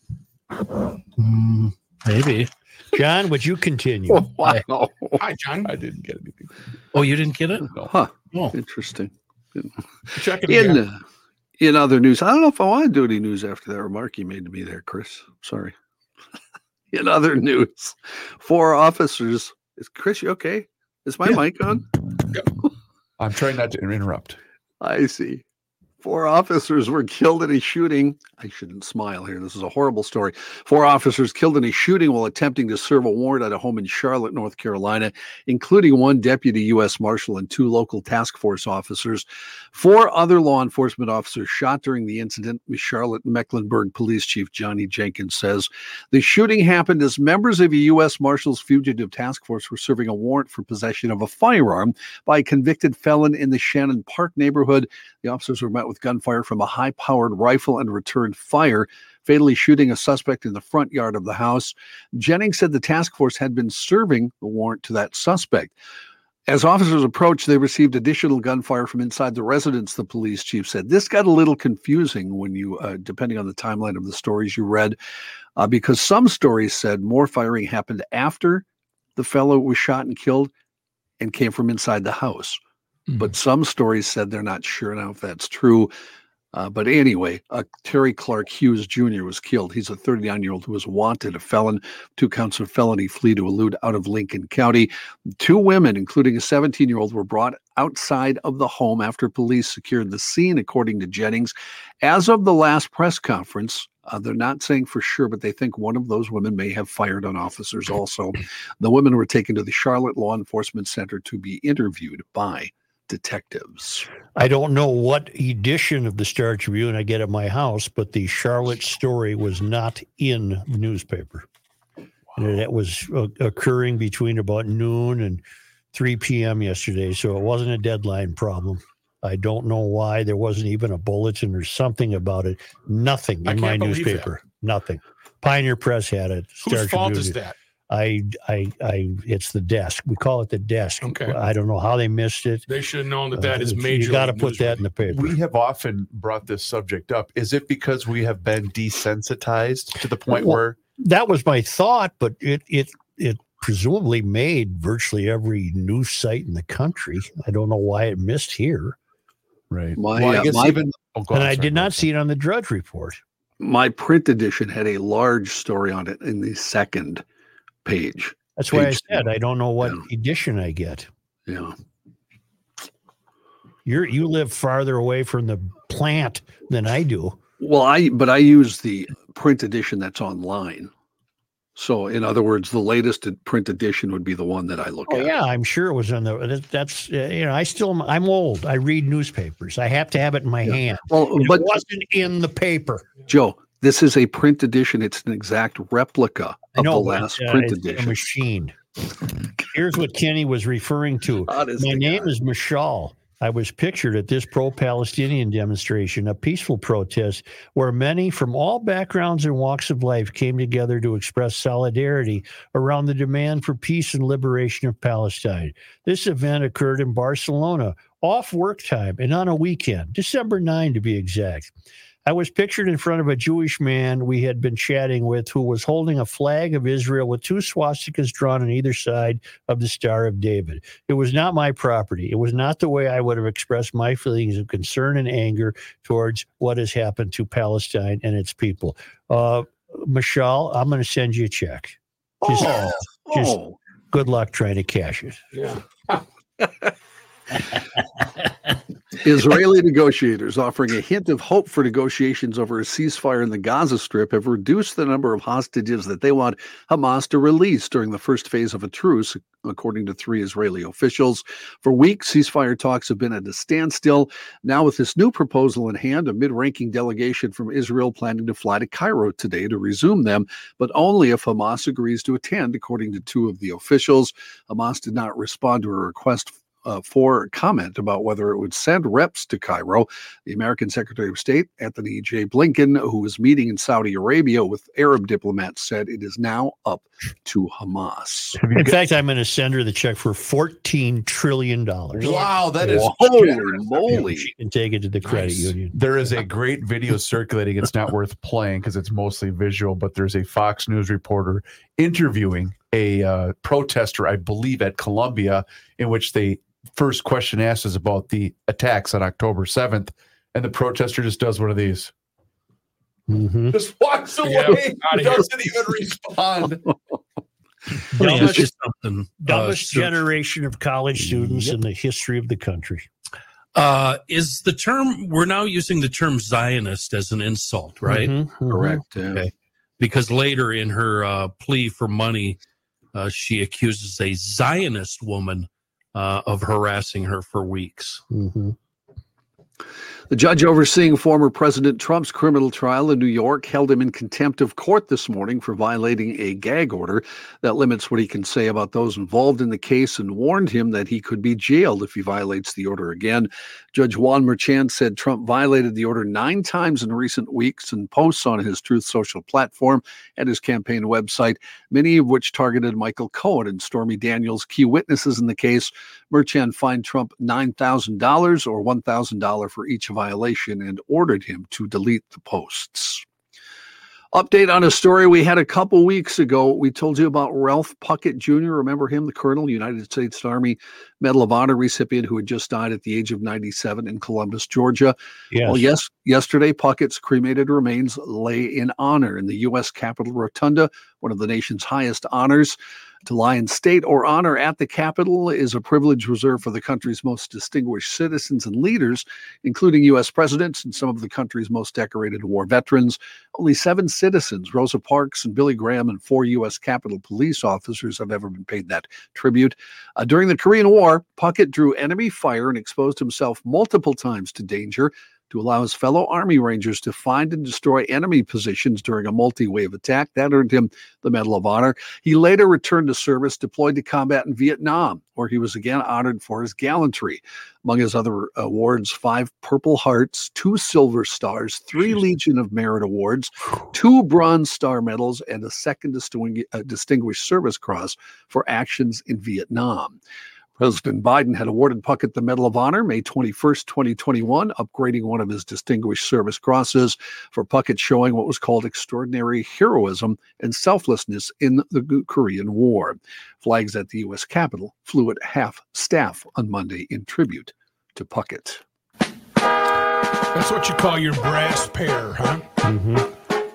Mm, maybe. John, would you continue? Oh, wow. Hi, John. I didn't get anything. Oh, you didn't get it? Huh. Oh, Interesting. Check it In again. uh, in other news, I don't know if I want to do any news after that remark you made to me there, Chris. Sorry. In other news, four officers. Is Chris, you okay? Is my Yeah. mic on? I'm trying not to interrupt. I see. Four officers were killed in a shooting. I shouldn't smile here. This is a horrible story. Four officers killed in a shooting while attempting to serve a warrant at a home in Charlotte, North Carolina, including one deputy U S Marshal and two local task force officers. Four other law enforcement officers shot during the incident, Charlotte Mecklenburg Police Chief Johnny Jenkins says. The shooting happened as members of a U S Marshal's fugitive task force were serving a warrant for possession of a firearm by a convicted felon in the Shannon Park neighborhood. The officers were met with gunfire from a high-powered rifle and returned fire, fatally shooting a suspect in the front yard of the house. Jennings said the task force had been serving the warrant to that suspect. As officers approached, they received additional gunfire from inside the residence, the police chief said. This got a little confusing when you, uh, depending on the timeline of the stories you read, uh, because some stories said more firing happened after the fellow was shot and killed and came from inside the house. Mm-hmm. But some stories said they're not sure now if that's true. Uh, but anyway, uh, Terry Clark Hughes Junior was killed. He's a thirty-nine-year-old who was wanted, a felon, two counts of felony flee to elude out of Lincoln County. Two women, including a seventeen-year-old, were brought outside of the home after police secured the scene, according to Jennings. As of the last press conference, uh, they're not saying for sure, but they think one of those women may have fired on officers also. The women were taken to the Charlotte Law Enforcement Center to be interviewed by detectives. I don't know what edition of the Star Tribune I get at my house, but the Charlotte story was not in the newspaper. And it was uh, occurring between about noon and three p.m. yesterday, so it wasn't a deadline problem. I don't know why. There wasn't even a bulletin or something about it. Nothing in my newspaper. That. Nothing. Pioneer Press had it. Star Whose fault Tribune. is that? I, I, I, it's the desk. We call it the desk. Okay. I don't know how they missed it. They should have known that that uh, is major. You got to put that in the paper. We have often brought this subject up. Is it because we have been desensitized to the point well, where that was my thought, but it, it, it presumably made virtually every news site in the country. I don't know why it missed here. Right. My, well, I uh, guess my, even, oh, and on, I sorry, did not see it on the Drudge Report. My print edition had a large story on it in the second page. That's why Page I said I don't know what yeah. edition I get. Yeah. You're you live farther away from the plant than I do. Well, I but I use the print edition that's online. So, in other words, the latest print edition would be the one that I look Oh at. yeah, I'm sure it was on the. That's uh, you know, I still I'm old. I read newspapers. I have to have it in my Yeah. hand. Well, And but it wasn't in the paper. Joe, this is a print edition. It's an exact replica I of know, the but, last uh, print it's a edition. machine. Here's what Kenny was referring to. Honest My to name God. is Mishal. I was pictured at this pro-Palestinian demonstration, a peaceful protest where many from all backgrounds and walks of life came together to express solidarity around the demand for peace and liberation of Palestine. This event occurred in Barcelona, off work time and on a weekend, December ninth to be exact. I was pictured in front of a Jewish man we had been chatting with who was holding a flag of Israel with two swastikas drawn on either side of the Star of David. It was not my property. It was not the way I would have expressed my feelings of concern and anger towards what has happened to Palestine and its people. Uh, Michelle, I'm going to send you a check. Just, Oh, just oh. good luck trying to cash it. Yeah. Israeli negotiators offering a hint of hope for negotiations over a ceasefire in the Gaza Strip have reduced the number of hostages that they want Hamas to release during the first phase of a truce, according to three Israeli officials. For weeks, ceasefire talks have been at a standstill. Now, with this new proposal in hand, a mid-ranking delegation from Israel planning to fly to Cairo today to resume them, but only if Hamas agrees to attend, according to two of the officials. Hamas did not respond to a request Uh, for comment about whether it would send reps to Cairo. The American Secretary of State, Anthony J. Blinken, who was meeting in Saudi Arabia with Arab diplomats, said it is now up to Hamas. In fact, I'm going to send her the check for fourteen trillion dollars. wow, that is Holy generous. moly. She can take it to the credit Nice. union. There is a great video circulating. It's not worth playing because it's mostly visual, but there's a Fox News reporter interviewing a uh, protester, I believe, at Columbia, in which they first question asked is about the attacks on October seventh, and the protester just does one of these. Mm-hmm. Just walks away. Yeah, outta here. Doesn't even respond. Let me ask you something. Dumbest Uh, generation of college students in the history of the country. Uh, is the term, we're now using the term Zionist as an insult, right? Mhm, mhm. Correct. Yeah. Okay. Because later in her uh, plea for money, uh, she accuses a Zionist woman uh, of harassing her for weeks. Mhm. The judge overseeing former President Trump's criminal trial in New York held him in contempt of court this morning for violating a gag order that limits what he can say about those involved in the case and warned him that he could be jailed if he violates the order again. Judge Juan Merchan said Trump violated the order nine times in recent weeks in posts on his Truth Social platform and his campaign website, many of which targeted Michael Cohen and Stormy Daniels, key witnesses in the case. Merchan fined Trump nine thousand dollars or one thousand dollars for each violation and ordered him to delete the posts. Update on a story we had a couple weeks ago. We told you about Ralph Puckett Junior Remember him, the Colonel, United States Army Medal of Honor recipient who had just died at the age of ninety-seven in Columbus, Georgia. Yes. Well, yes, yesterday, Puckett's cremated remains lay in honor in the U S Capitol Rotunda, one of the nation's highest honors. To lie in state or honor at the Capitol is a privilege reserved for the country's most distinguished citizens and leaders, including U S presidents and some of the country's most decorated war veterans. Only seven citizens, Rosa Parks and Billy Graham, and four U S Capitol police officers have ever been paid that tribute. Uh, during the Korean War, Puckett drew enemy fire and exposed himself multiple times to danger to allow his fellow Army Rangers to find and destroy enemy positions during a multi-wave attack. That earned him the Medal of Honor. He later returned to service, deployed to combat in Vietnam, where he was again honored for his gallantry. Among his other awards, five Purple Hearts, two Silver Stars, three Legion of Merit Awards, two Bronze Star Medals, and a second Distingu- uh, Distinguished Service Cross for actions in Vietnam. President Biden had awarded Puckett the Medal of Honor May twenty-first, twenty twenty-one, upgrading one of his Distinguished Service Crosses for Puckett, showing what was called extraordinary heroism and selflessness in the Korean War. Flags at the U S Capitol flew at half staff on Monday in tribute to Puckett. That's what you call your brass pair, huh? Mhm.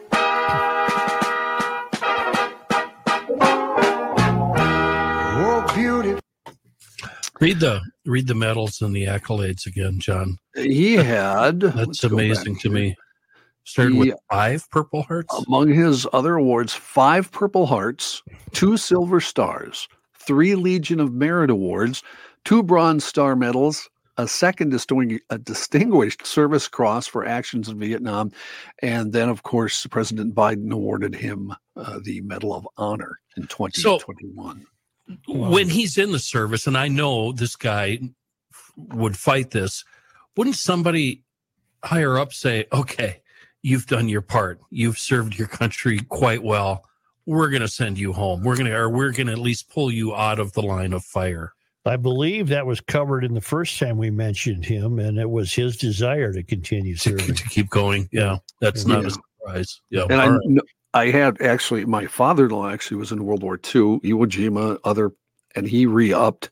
Oh, beauty. Read the read the medals and the accolades again, John. He had That's amazing to me. Started with He- five Purple Hearts. Among his other awards, five Purple Hearts, two Silver Stars, three Legion of Merit Awards, two Bronze Star Medals, a second distingu- a Distinguished Service Cross for actions in Vietnam, and then, of course, President Biden awarded him uh, the Medal of Honor in twenty twenty-one. When he's in the service, and I know this guy would fight this, wouldn't somebody higher up say, okay, you've done your part. You've served your country quite well. We're going to send you home. We're going to, or we're going to at least pull you out of the line of fire. I believe that was covered in the first time we mentioned him, and it was his desire to continue serving. To keep going. Yeah. That's not Yeah. a surprise. Yeah. And I, All right. kn- I had actually, my father-in-law actually was in World War Two, Iwo Jima, other, and he re-upped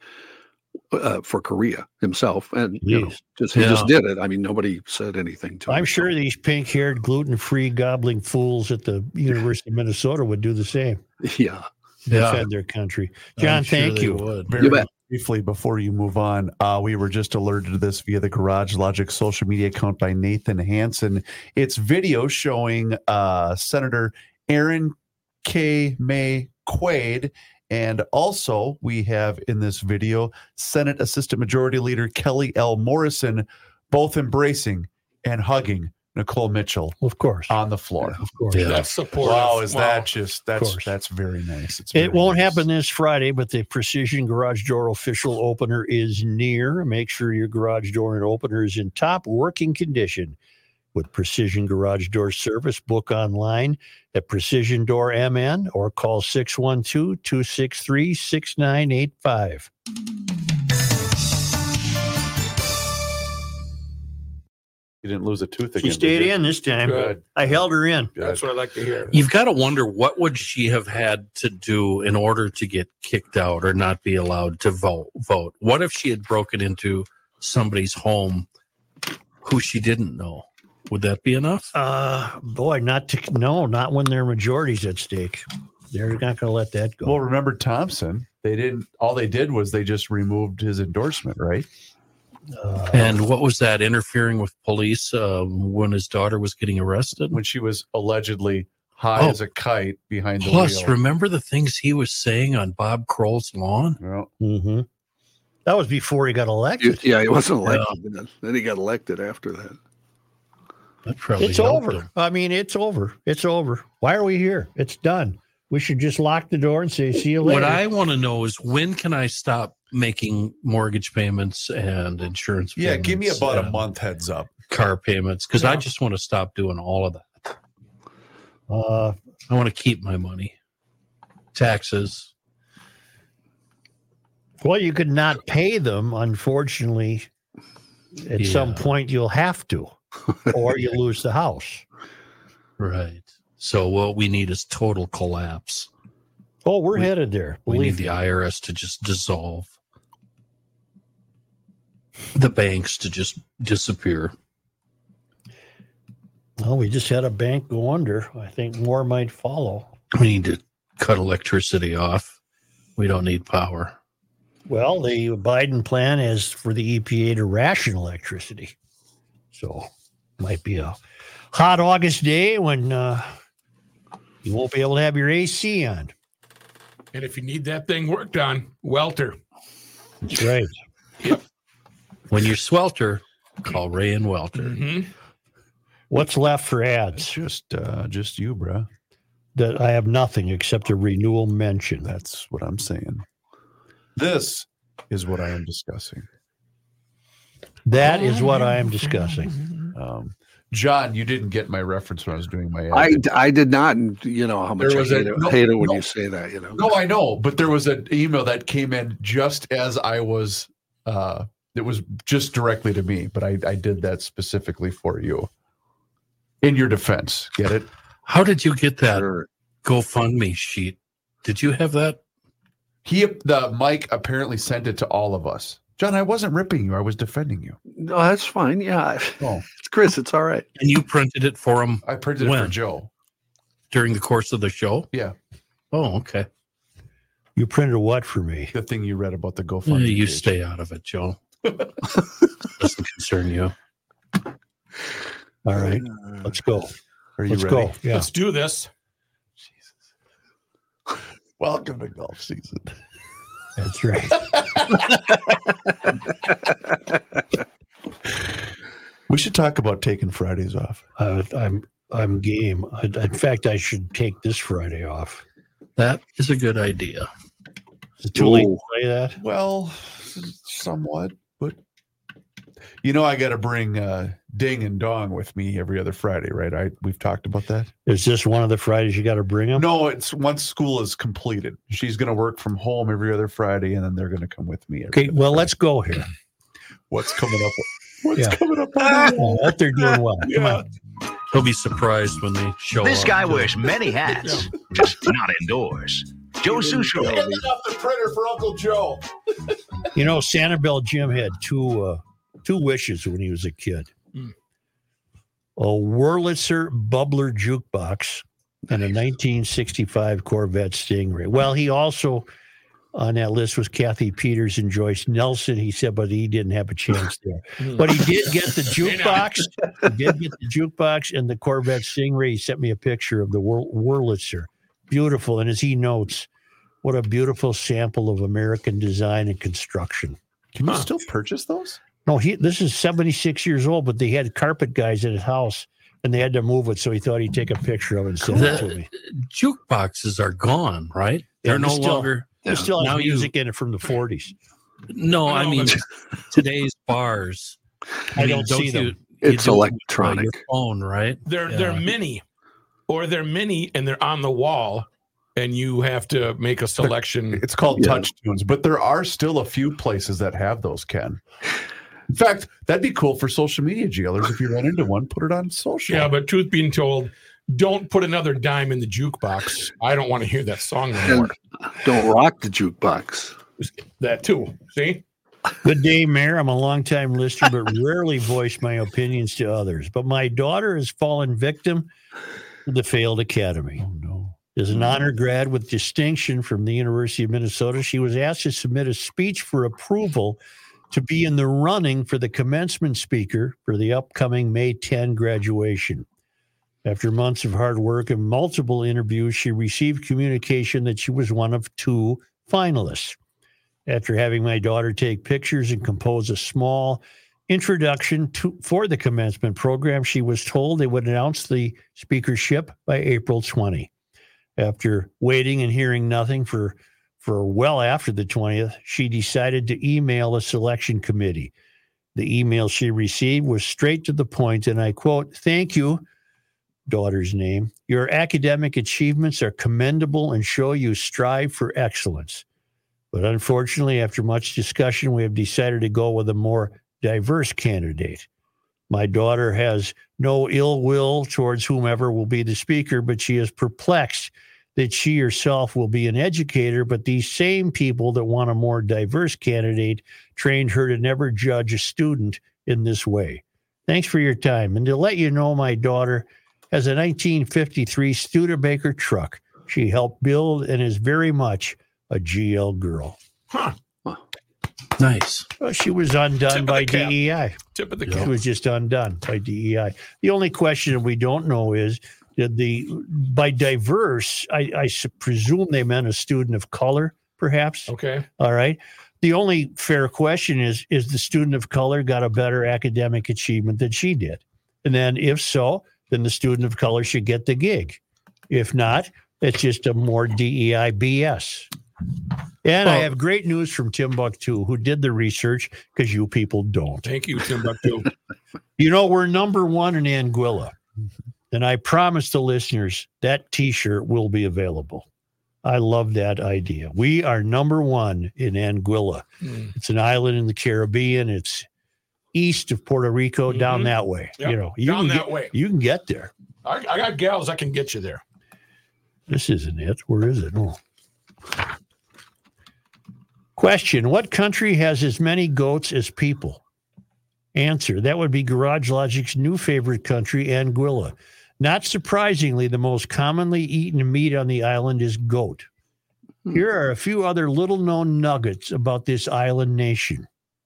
uh, for Korea himself. And you know, Jeez. just he Yeah. just did it. I mean, nobody said anything to him. I'm sure these pink-haired, gluten-free, gobbling fools at the University of Minnesota would do the same. Yeah. Yeah. Defend their country. John, I'm sure thank they you. would. Very You bet. briefly before you move on, uh, we were just alerted to this via the Garage Logic social media account by Nathan Hansen. It's video showing uh, Senator Aaron K. May Quaid, and also we have in this video Senate Assistant Majority Leader Kelly L. Morrison, both embracing and hugging Nicole Mitchell, of course, on the floor. Of course, Yeah. That's supportive. Wow, is Wow. that just that's course. that's very nice. It's very It won't nice. happen this Friday, but the Precision Garage Door official opener is near. Make sure your garage door and opener is in top working condition. With Precision Garage Door service, book online at Precision Door M N or call six one two, two six three, six nine eight five. You didn't lose a tooth again. She stayed did you? in this time. Good. I held her in. That's what I like to hear. You've got to wonder, what would she have had to do in order to get kicked out or not be allowed to vote? Vote. What if she had broken into somebody's home who she didn't know? Would that be enough? Uh, boy, not to no, not when their majority's at stake. They're not going to let that go. Well, remember Thompson? They didn't. All they did was they just removed his endorsement, right? Uh, And what was that? Interfering with police um, when his daughter was getting arrested? When she was allegedly high Oh. as a kite behind the Plus, wheel. remember the things he was saying on Bob Kroll's lawn? Well, mhm. That was before he got You- elected. yeah, he wasn't elected. Then. then he got elected after that. That probably It's helped over. him. I mean, it's over. It's over. Why are we here? It's done. We should just lock the door and say, see you later. What I want to know is when can I stop making mortgage payments and insurance yeah, payments? give me about a and month heads up. Car payments, because I just want to stop doing all of that. uh, I want to keep my money. Taxes. well, you could not pay them, unfortunately. At some Yeah. point, you'll have to, or you lose the house. Right. So what we need is total collapse. Oh, we're We- headed there. We need Believe the me. I R S to just dissolve. The banks to just disappear. Well, we just had a bank go under. I think more might follow. We need to cut electricity off. We don't need power. Well, the Biden plan is for the E P A to ration electricity. So might be a hot August day when uh, you won't be able to have your A C on. And if you need that thing worked on, welter. That's right. When you're swelter, call Ray and Welter. Mm-hmm. What's left for It's ads? just uh, just you, bro. That I have nothing except a renewal mention. That's what I'm saying. This is what I am discussing. That is what I am discussing. Um, John, you didn't get my reference when I was doing my ad. I, I did not, and you know how much There I was a- hate, it, no, hate it when no. you say that. You know, No, I know, but there was an email that came in just as I was. Uh, it was just directly to me, but I, I did that specifically for you. In your defense, get it? How did you get that Sure. GoFundMe sheet? Did you have that? He, the Mike, apparently sent it to all of us. John, I wasn't ripping you; I was defending you. No, that's fine. Yeah, Oh, it's Chris. It's all right. And you printed it for him I printed it When? for Joe. during the course of the show? Yeah, Oh, okay. You printed what for me? the thing you read about the Yeah, GoFundMe. you page. stay out of it, Joe. Doesn't concern you. All right, let's go. Are you Let's ready? go. Yeah. Let's do this. Welcome to golf season. That's right. We should talk about taking Fridays off. Uh, I'm I'm game. I, in fact, I should take this Friday off. That is a good idea. Is it too late to Ooh. say that? Well, somewhat, but you know, I got to bring uh, Ding and Dong with me every other Friday, right? I we've talked about that. Is this one of the Fridays you got to bring them? No, it's once school is completed. She's going to work from home every other Friday, and then they're going to come with me. Every Okay, other well, Friday. let's go here. What's coming up? What's Yeah. coming up? On I the wall? hope they're doing well. Come Yeah. on. He'll be surprised when they show This up. guy wears many hats, just not indoors. Joe Sushiro. up the printer for Uncle Joe. You know, Sanibel Jim had two uh, two wishes when he was a kid: Mm. a Wurlitzer Bubbler jukebox and a nineteen sixty-five Corvette Stingray. Well, he also on that list was Kathy Peters and Joyce Nelson. He said, but he didn't have a chance there. But he did get the jukebox. He did get the jukebox and the Corvette Stingray. He sent me a picture of the Wur- Wurlitzer. Beautiful. And as he notes, what a beautiful sample of American design and construction. Can you still purchase those? No, he. This is seventy-six years old, but they had carpet guys at his house, and they had to move it, so he thought he'd take a picture of it and send it to The me. jukeboxes are gone, right? Yeah, They're no they're still- longer. They still Now have you- music in it from the forties. No, I No, mean but- today's bars. I mean, don't see you- them. you It's do it with, uh, electronic. your phone, right? They're Yeah. they're mini, or they're mini and they're on the wall, and you have to make a selection. It's called Yeah. Touch Tunes, but there are still a few places that have those, Ken. In fact, that'd be cool for social media jailers. If you run into one, put it on social. Yeah, but truth being told, don't put another dime in the jukebox. I don't want to hear that song anymore. Don't rock the jukebox. That too. See? Good day, Mayor. I'm a longtime listener, but rarely voice my opinions to others. But my daughter has fallen victim to the failed academy. Oh, no. As an honor grad with distinction from the University of Minnesota, she was asked to submit a speech for approval to be in the running for the commencement speaker for the upcoming May tenth graduation. After months of hard work and multiple interviews, she received communication that she was one of two finalists. After having my daughter take pictures and compose a small introduction to, for the commencement program, she was told they would announce the speakership by April twentieth. After waiting and hearing nothing for, for well after the twentieth, she decided to email a selection committee. The email she received was straight to the point, and I quote, "Thank you, daughter's name. Your academic achievements are commendable and show you strive for excellence. But unfortunately, after much discussion, we have decided to go with a more diverse candidate. My daughter has no ill will towards whomever will be the speaker, but she is perplexed that she herself will be an educator, but these same people that want a more diverse candidate trained her to never judge a student in this way. Thanks for your time. And to let you know, my daughter has a nineteen fifty-three Studebaker truck she helped build and is very much a G L girl." Huh. Nice. Well, she was undone by D E I. Tip of the She cap. was just undone by D E I. The only question that we don't know is, did the by diverse, I, I s- presume they meant a student of color, perhaps. Okay. All right. The only fair question is, is the student of color got a better academic achievement than she did? And then if so, then the student of color should get the gig. If not, it's just a more D E I B S. And I Well- have great news from Timbuktu, who did the research, because you people don't. Thank you, Timbuktu. You know, we're number one in Anguilla. And I promise the listeners that T-shirt will be available. I love that idea. We are number one in Anguilla. Mm. It's an island in the Caribbean. It's east of Puerto Rico, down Mhm. that way. Yep, You know, you down can that get, way. You can get there. I, I got gals. I can get you there. This isn't it. Where is it? Oh. Question: what country has as many goats as people? Answer: that would be Garage Logic's new favorite country, Anguilla. Not surprisingly, the most commonly eaten meat on the island is goat. Here are a few other little-known nuggets about this island nation.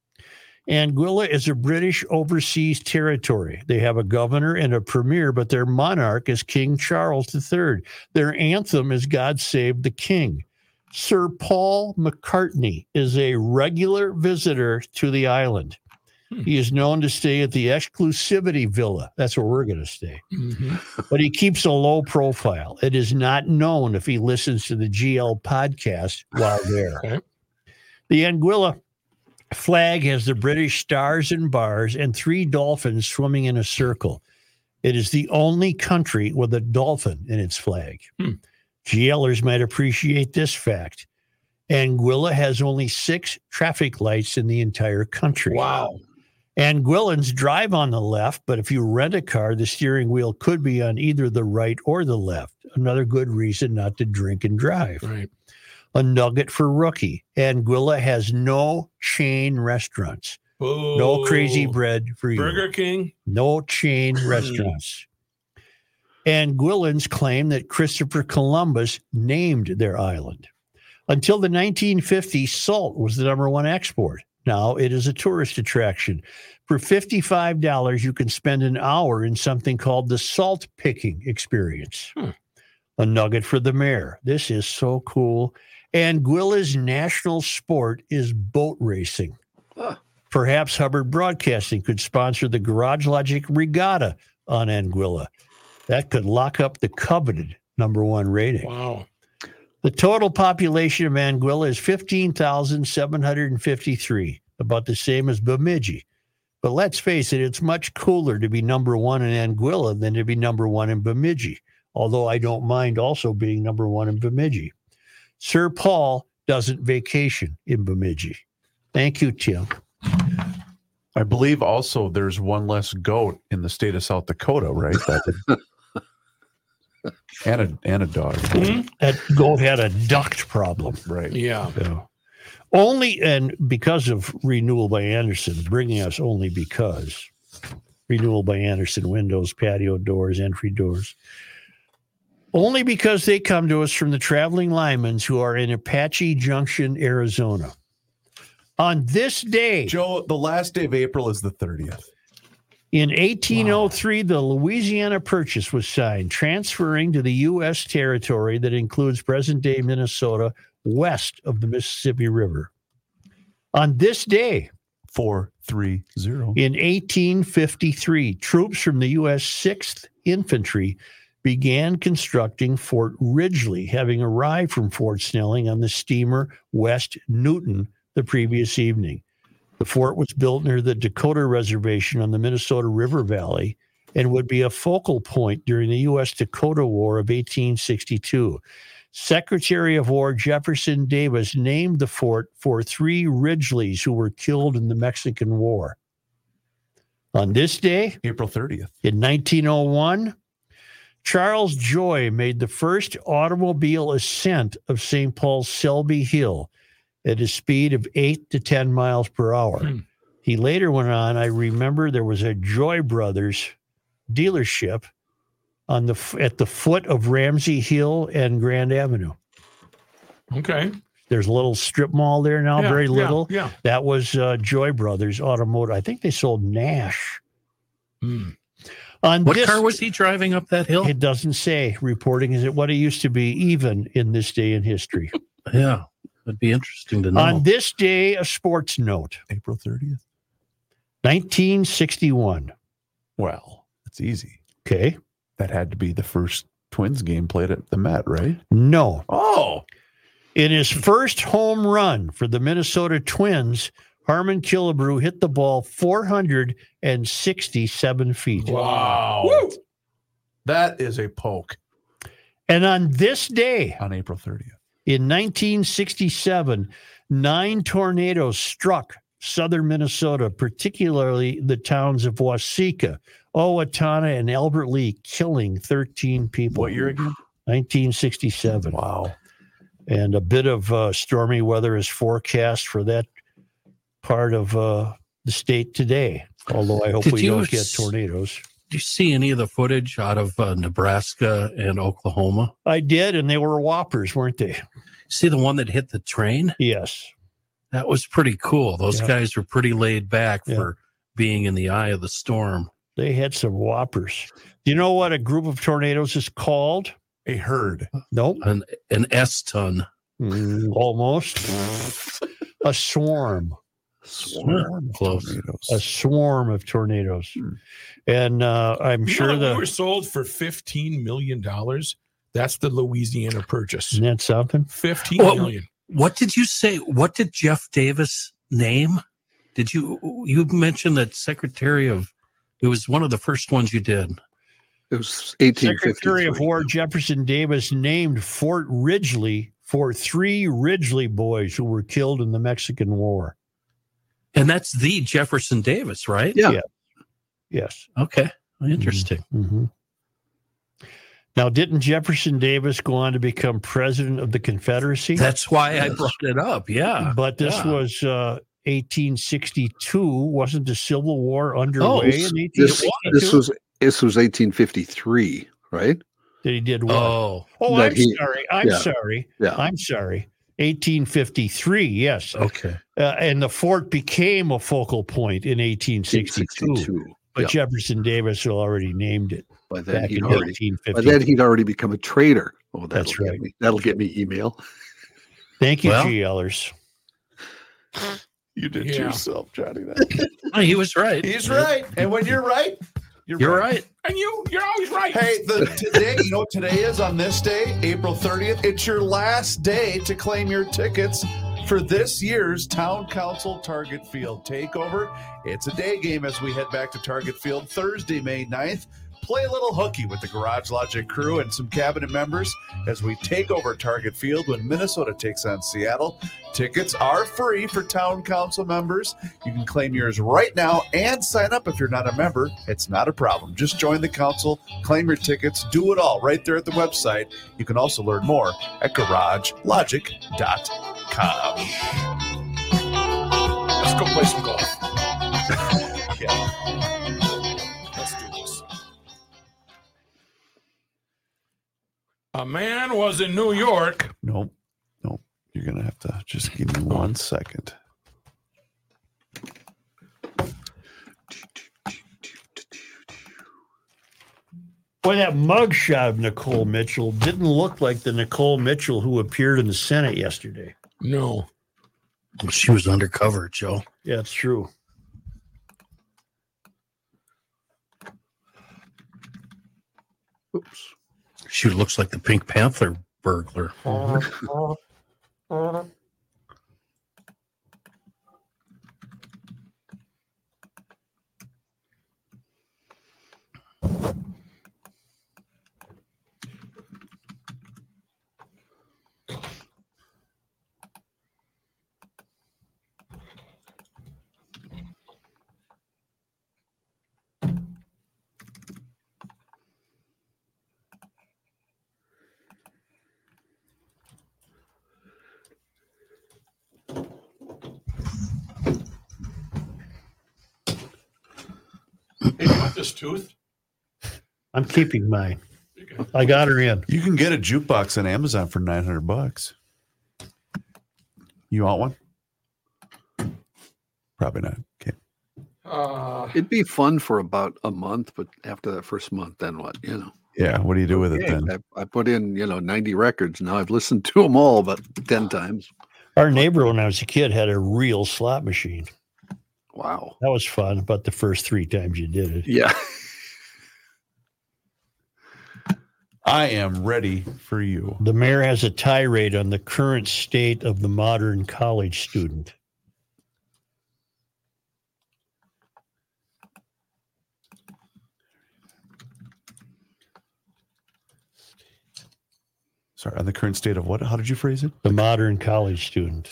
Anguilla is a British overseas territory. They have a governor and a premier, but their monarch is King Charles the Third. Their anthem is God Save the King. Sir Paul McCartney is a regular visitor to the island. He is known to stay at the Exclusivity Villa. That's where we're going to stay. Mm-hmm. But he keeps a low profile. It is not known if he listens to the G L podcast while there. Okay. The Anguilla flag has the British stars and bars and three dolphins swimming in a circle. It is the only country with a dolphin in its flag. Hmm. GLers might appreciate this fact. Anguilla has only six traffic lights in the entire country. Wow. Anguillans drive on the left, but if you rent a car, the steering wheel could be on either the right or the left. Another good reason not to drink and drive. Right. A nugget for rookie. Anguilla has no chain restaurants. Boo. No Crazy Bread for you. Burger King. No chain restaurants. Anguillans claim that Christopher Columbus named their island. Until the nineteen fifties, salt was the number one export. Now it is a tourist attraction. For fifty-five dollars, you can spend an hour in something called the salt picking experience. Hmm. A nugget for the mayor. This is so cool. Anguilla's national sport is boat racing. Huh. Perhaps Hubbard Broadcasting could sponsor the Garage Logic Regatta on Anguilla. That could lock up the coveted number one rating. Wow. The total population of Anguilla is fifteen thousand seven hundred fifty-three, about the same as Bemidji. But let's face it, it's much cooler to be number one in Anguilla than to be number one in Bemidji, although I don't mind also being number one in Bemidji. Sir Paul doesn't vacation in Bemidji. Thank you, Tim. I believe also there's one less goat in the state of South Dakota, right? That and a and a dog. That goat had a duct problem. Right. Yeah. So, only, and because of Renewal by Anderson, bringing us only because Renewal by Anderson windows, patio doors, entry doors. Only because they come to us from the traveling Lymans who are in Apache Junction, Arizona. On this day, Joe, the last day of April is the thirtieth. In eighteen oh three, wow. the Louisiana Purchase was signed, transferring to the U S territory that includes present-day Minnesota west of the Mississippi River. On this day, four three zero, in eighteen fifty-three, troops from the U S sixth Infantry began constructing Fort Ridgely, having arrived from Fort Snelling on the steamer West Newton the previous evening. The fort was built near the Dakota Reservation on the Minnesota River Valley and would be a focal point during the U S Dakota War of eighteen sixty-two. Secretary of War Jefferson Davis named the fort for three Ridgeleys who were killed in the Mexican War. On this day, April thirtieth, in nineteen oh one, Charles Joy made the first automobile ascent of Saint Paul's Selby Hill at a speed of eight to ten miles per hour. Hmm. He later went on, I remember there was a Joy Brothers dealership on the at the foot of Ramsey Hill and Grand Avenue. Okay. There's a little strip mall there now, yeah, very little. Yeah, yeah. That was uh, Joy Brothers Automotive. I think they sold Nash. Hmm. On what this, car was he driving up that hill? It doesn't say. Reporting is it what it used to be, even in this day in history. Yeah. That'd be interesting to know. On this day, a sports note. April thirtieth. nineteen sixty-one. Well, it's easy. Okay. That had to be the first Twins game played at the Met, right? No. Oh. In his first home run for the Minnesota Twins, Harmon Killebrew hit the ball four hundred sixty-seven feet. Wow. Woo! That is a poke. And on this day, on April thirtieth. In nineteen sixty-seven, nine tornadoes struck southern Minnesota, particularly the towns of Waseca, Owatonna, and Albert Lea, killing thirteen people. What year again? nineteen sixty-seven. Wow. And a bit of uh, stormy weather is forecast for that part of uh, the state today, although I hope Did we you don't get s- tornadoes. Did you see any of the footage out of uh, Nebraska and Oklahoma? I did, and they were whoppers, weren't they? See the one that hit the train? Yes. That was pretty cool. Those Yeah. guys were pretty laid back Yeah. for being in the eye of the storm. They had some whoppers. Do you know what a group of tornadoes is called? A herd. Nope. An, an S-ton. Mm, almost. A swarm. Swarm of Close. tornadoes. A swarm of tornadoes. Hmm. And uh, I'm You sure know that the we were sold for fifteen million dollars. That's the Louisiana Purchase. isn't that something? Fifteen Well, million. What did you say? What did Jeff Davis name? Did you you mentioned that Secretary of? It was one of the first ones you did. It was eighteen fifty-three. Secretary of War Jefferson Davis named Fort Ridgely for three Ridgely boys who were killed in the Mexican War. And that's the Jefferson Davis, right? Yeah. Yeah. Yes. Okay. Interesting. Mm-hmm. Now, didn't Jefferson Davis go on to become president of the Confederacy? That's why I brought it up. Yeah. But this yeah. was uh, eighteen sixty-two. Wasn't the Civil War underway Oh, in This, eighteen this sixty-two? was this was eighteen fifty-three, right? That he did what? Oh. Oh, that I'm he- sorry. I'm yeah. sorry. Yeah. I'm sorry. eighteen fifty-three, yes. Okay. Uh, and the fort became a focal point in eighteen sixty-two. sixty-two. But Yeah. Jefferson Davis had already named it By then back he'd in already eighteen by fifty. then he'd already become a traitor. Oh, that'll That's get right. me. That'll get me email. Thank you, Well- G Lers. You did Yeah. to yourself, Johnny. That. Oh, he was right. He's right. And when you're right, you're, You're right. And you, you're always right. Hey, the today, you know what today is on this day, April thirtieth? It's your last day to claim your tickets for this year's Town Council Target Field Takeover. It's a day game as we head back to Target Field Thursday, May ninth. Play a little hooky with the Garage Logic crew and some cabinet members as we take over Target Field when Minnesota takes on Seattle. Tickets are free for Town Council members. You can claim yours right now and sign up if you're not a member. It's not a problem. Just join the council, claim your tickets, do it all right there at the website. You can also learn more at garage logic dot com. Let's go play some golf. Yeah. Let's do this. A man was in New York. Nope. Nope. You're going to have to just give me one second. Boy, that mugshot of Nicole Mitchell didn't look like the Nicole Mitchell who appeared in the Senate yesterday. No. She was undercover, Joe. Yeah, it's true. Oops. She looks like the Pink Panther burglar. Hey, you want this tooth? I'm keeping mine. I got her in. You can get a jukebox on Amazon for nine hundred bucks. You want one? Probably not. Okay. Uh, It'd be fun for about a month, but after that first month, then what? You know. Yeah. What do you do with it Okay, then? I, I put in, you know, ninety records. Now I've listened to them all about ten times. Our neighbor, when I was a kid, had a real slot machine. Wow. That was fun, but the first three times you did it. Yeah. I am ready for you. The mayor has a tirade on the current state of the modern college student. Sorry, on the current state of what? How did you phrase it? The modern college student.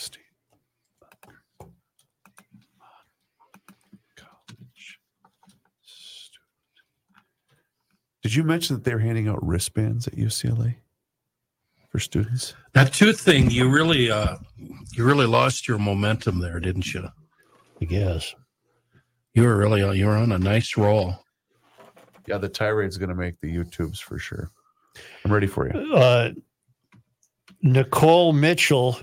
Did you mention that they're handing out wristbands at U C L A for students? That tooth thing, you really, uh, you really lost your momentum there, didn't you? I guess you were really, you were on a nice roll. Yeah, the tirade's going to make the YouTubes for sure. I'm ready for you. Uh, Nicole Mitchell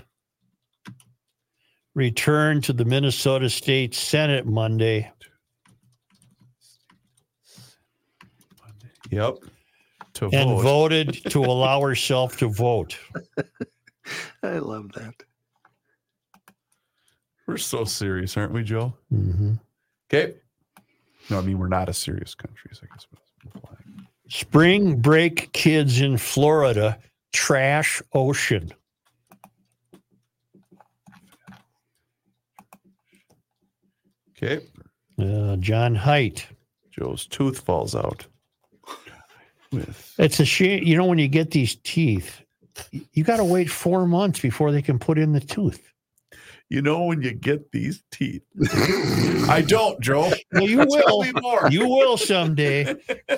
returned to the Minnesota State Senate Monday. Yep. To and vote. voted to allow herself to vote. I love that. We're so serious, aren't we, Joe? Mm-hmm. Okay. No, I mean, we're not a serious country, so I guess we'll fly. Spring break kids in Florida trash ocean. Okay. Uh, John Haidt. Joe's tooth falls out. With It's a shame. You know, when you get these teeth, you got to wait four months before they can put in the tooth. You know, when you get these teeth. I don't, Joe. Well, you Tell will. me more. You will someday.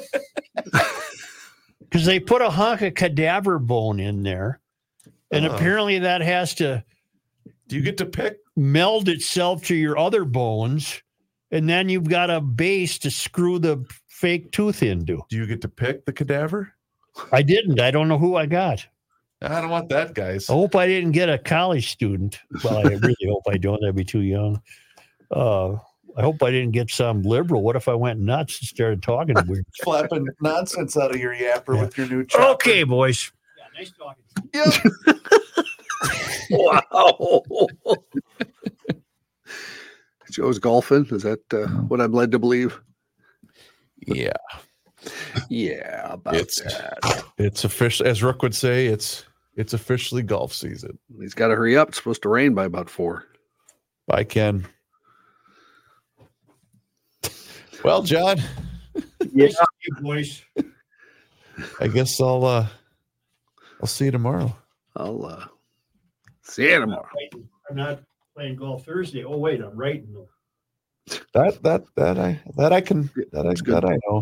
Because they put a hunk of cadaver bone in there. And Oh. apparently that has to Do you get to pick? meld itself to your other bones. And then you've got a base to screw the fake tooth into. Do you get to pick the cadaver? I didn't. I don't know who I got. I don't want that, guys. I hope I didn't get a college student. Well, I really hope I don't. That'd be too young. Uh, I hope I didn't get some liberal. What if I went nuts and started talking weird? Flapping nonsense out of your yapper with your new chopper. Okay, boys. Yeah, nice talking. Yep. Wow. Joe's golfing. Is that uh, what I'm led to believe? Yeah. Yeah, about It's that. it's official, as Rook would say, it's it's officially golf season. He's got to hurry up. It's supposed to rain by about four. Bye, Ken. Well, John, Yeah, boys. I guess I'll uh I'll see you tomorrow. I'll uh, see you tomorrow. I'm not playing golf Thursday. Oh, wait, I'm writing them. That that that I that I can that I that I know.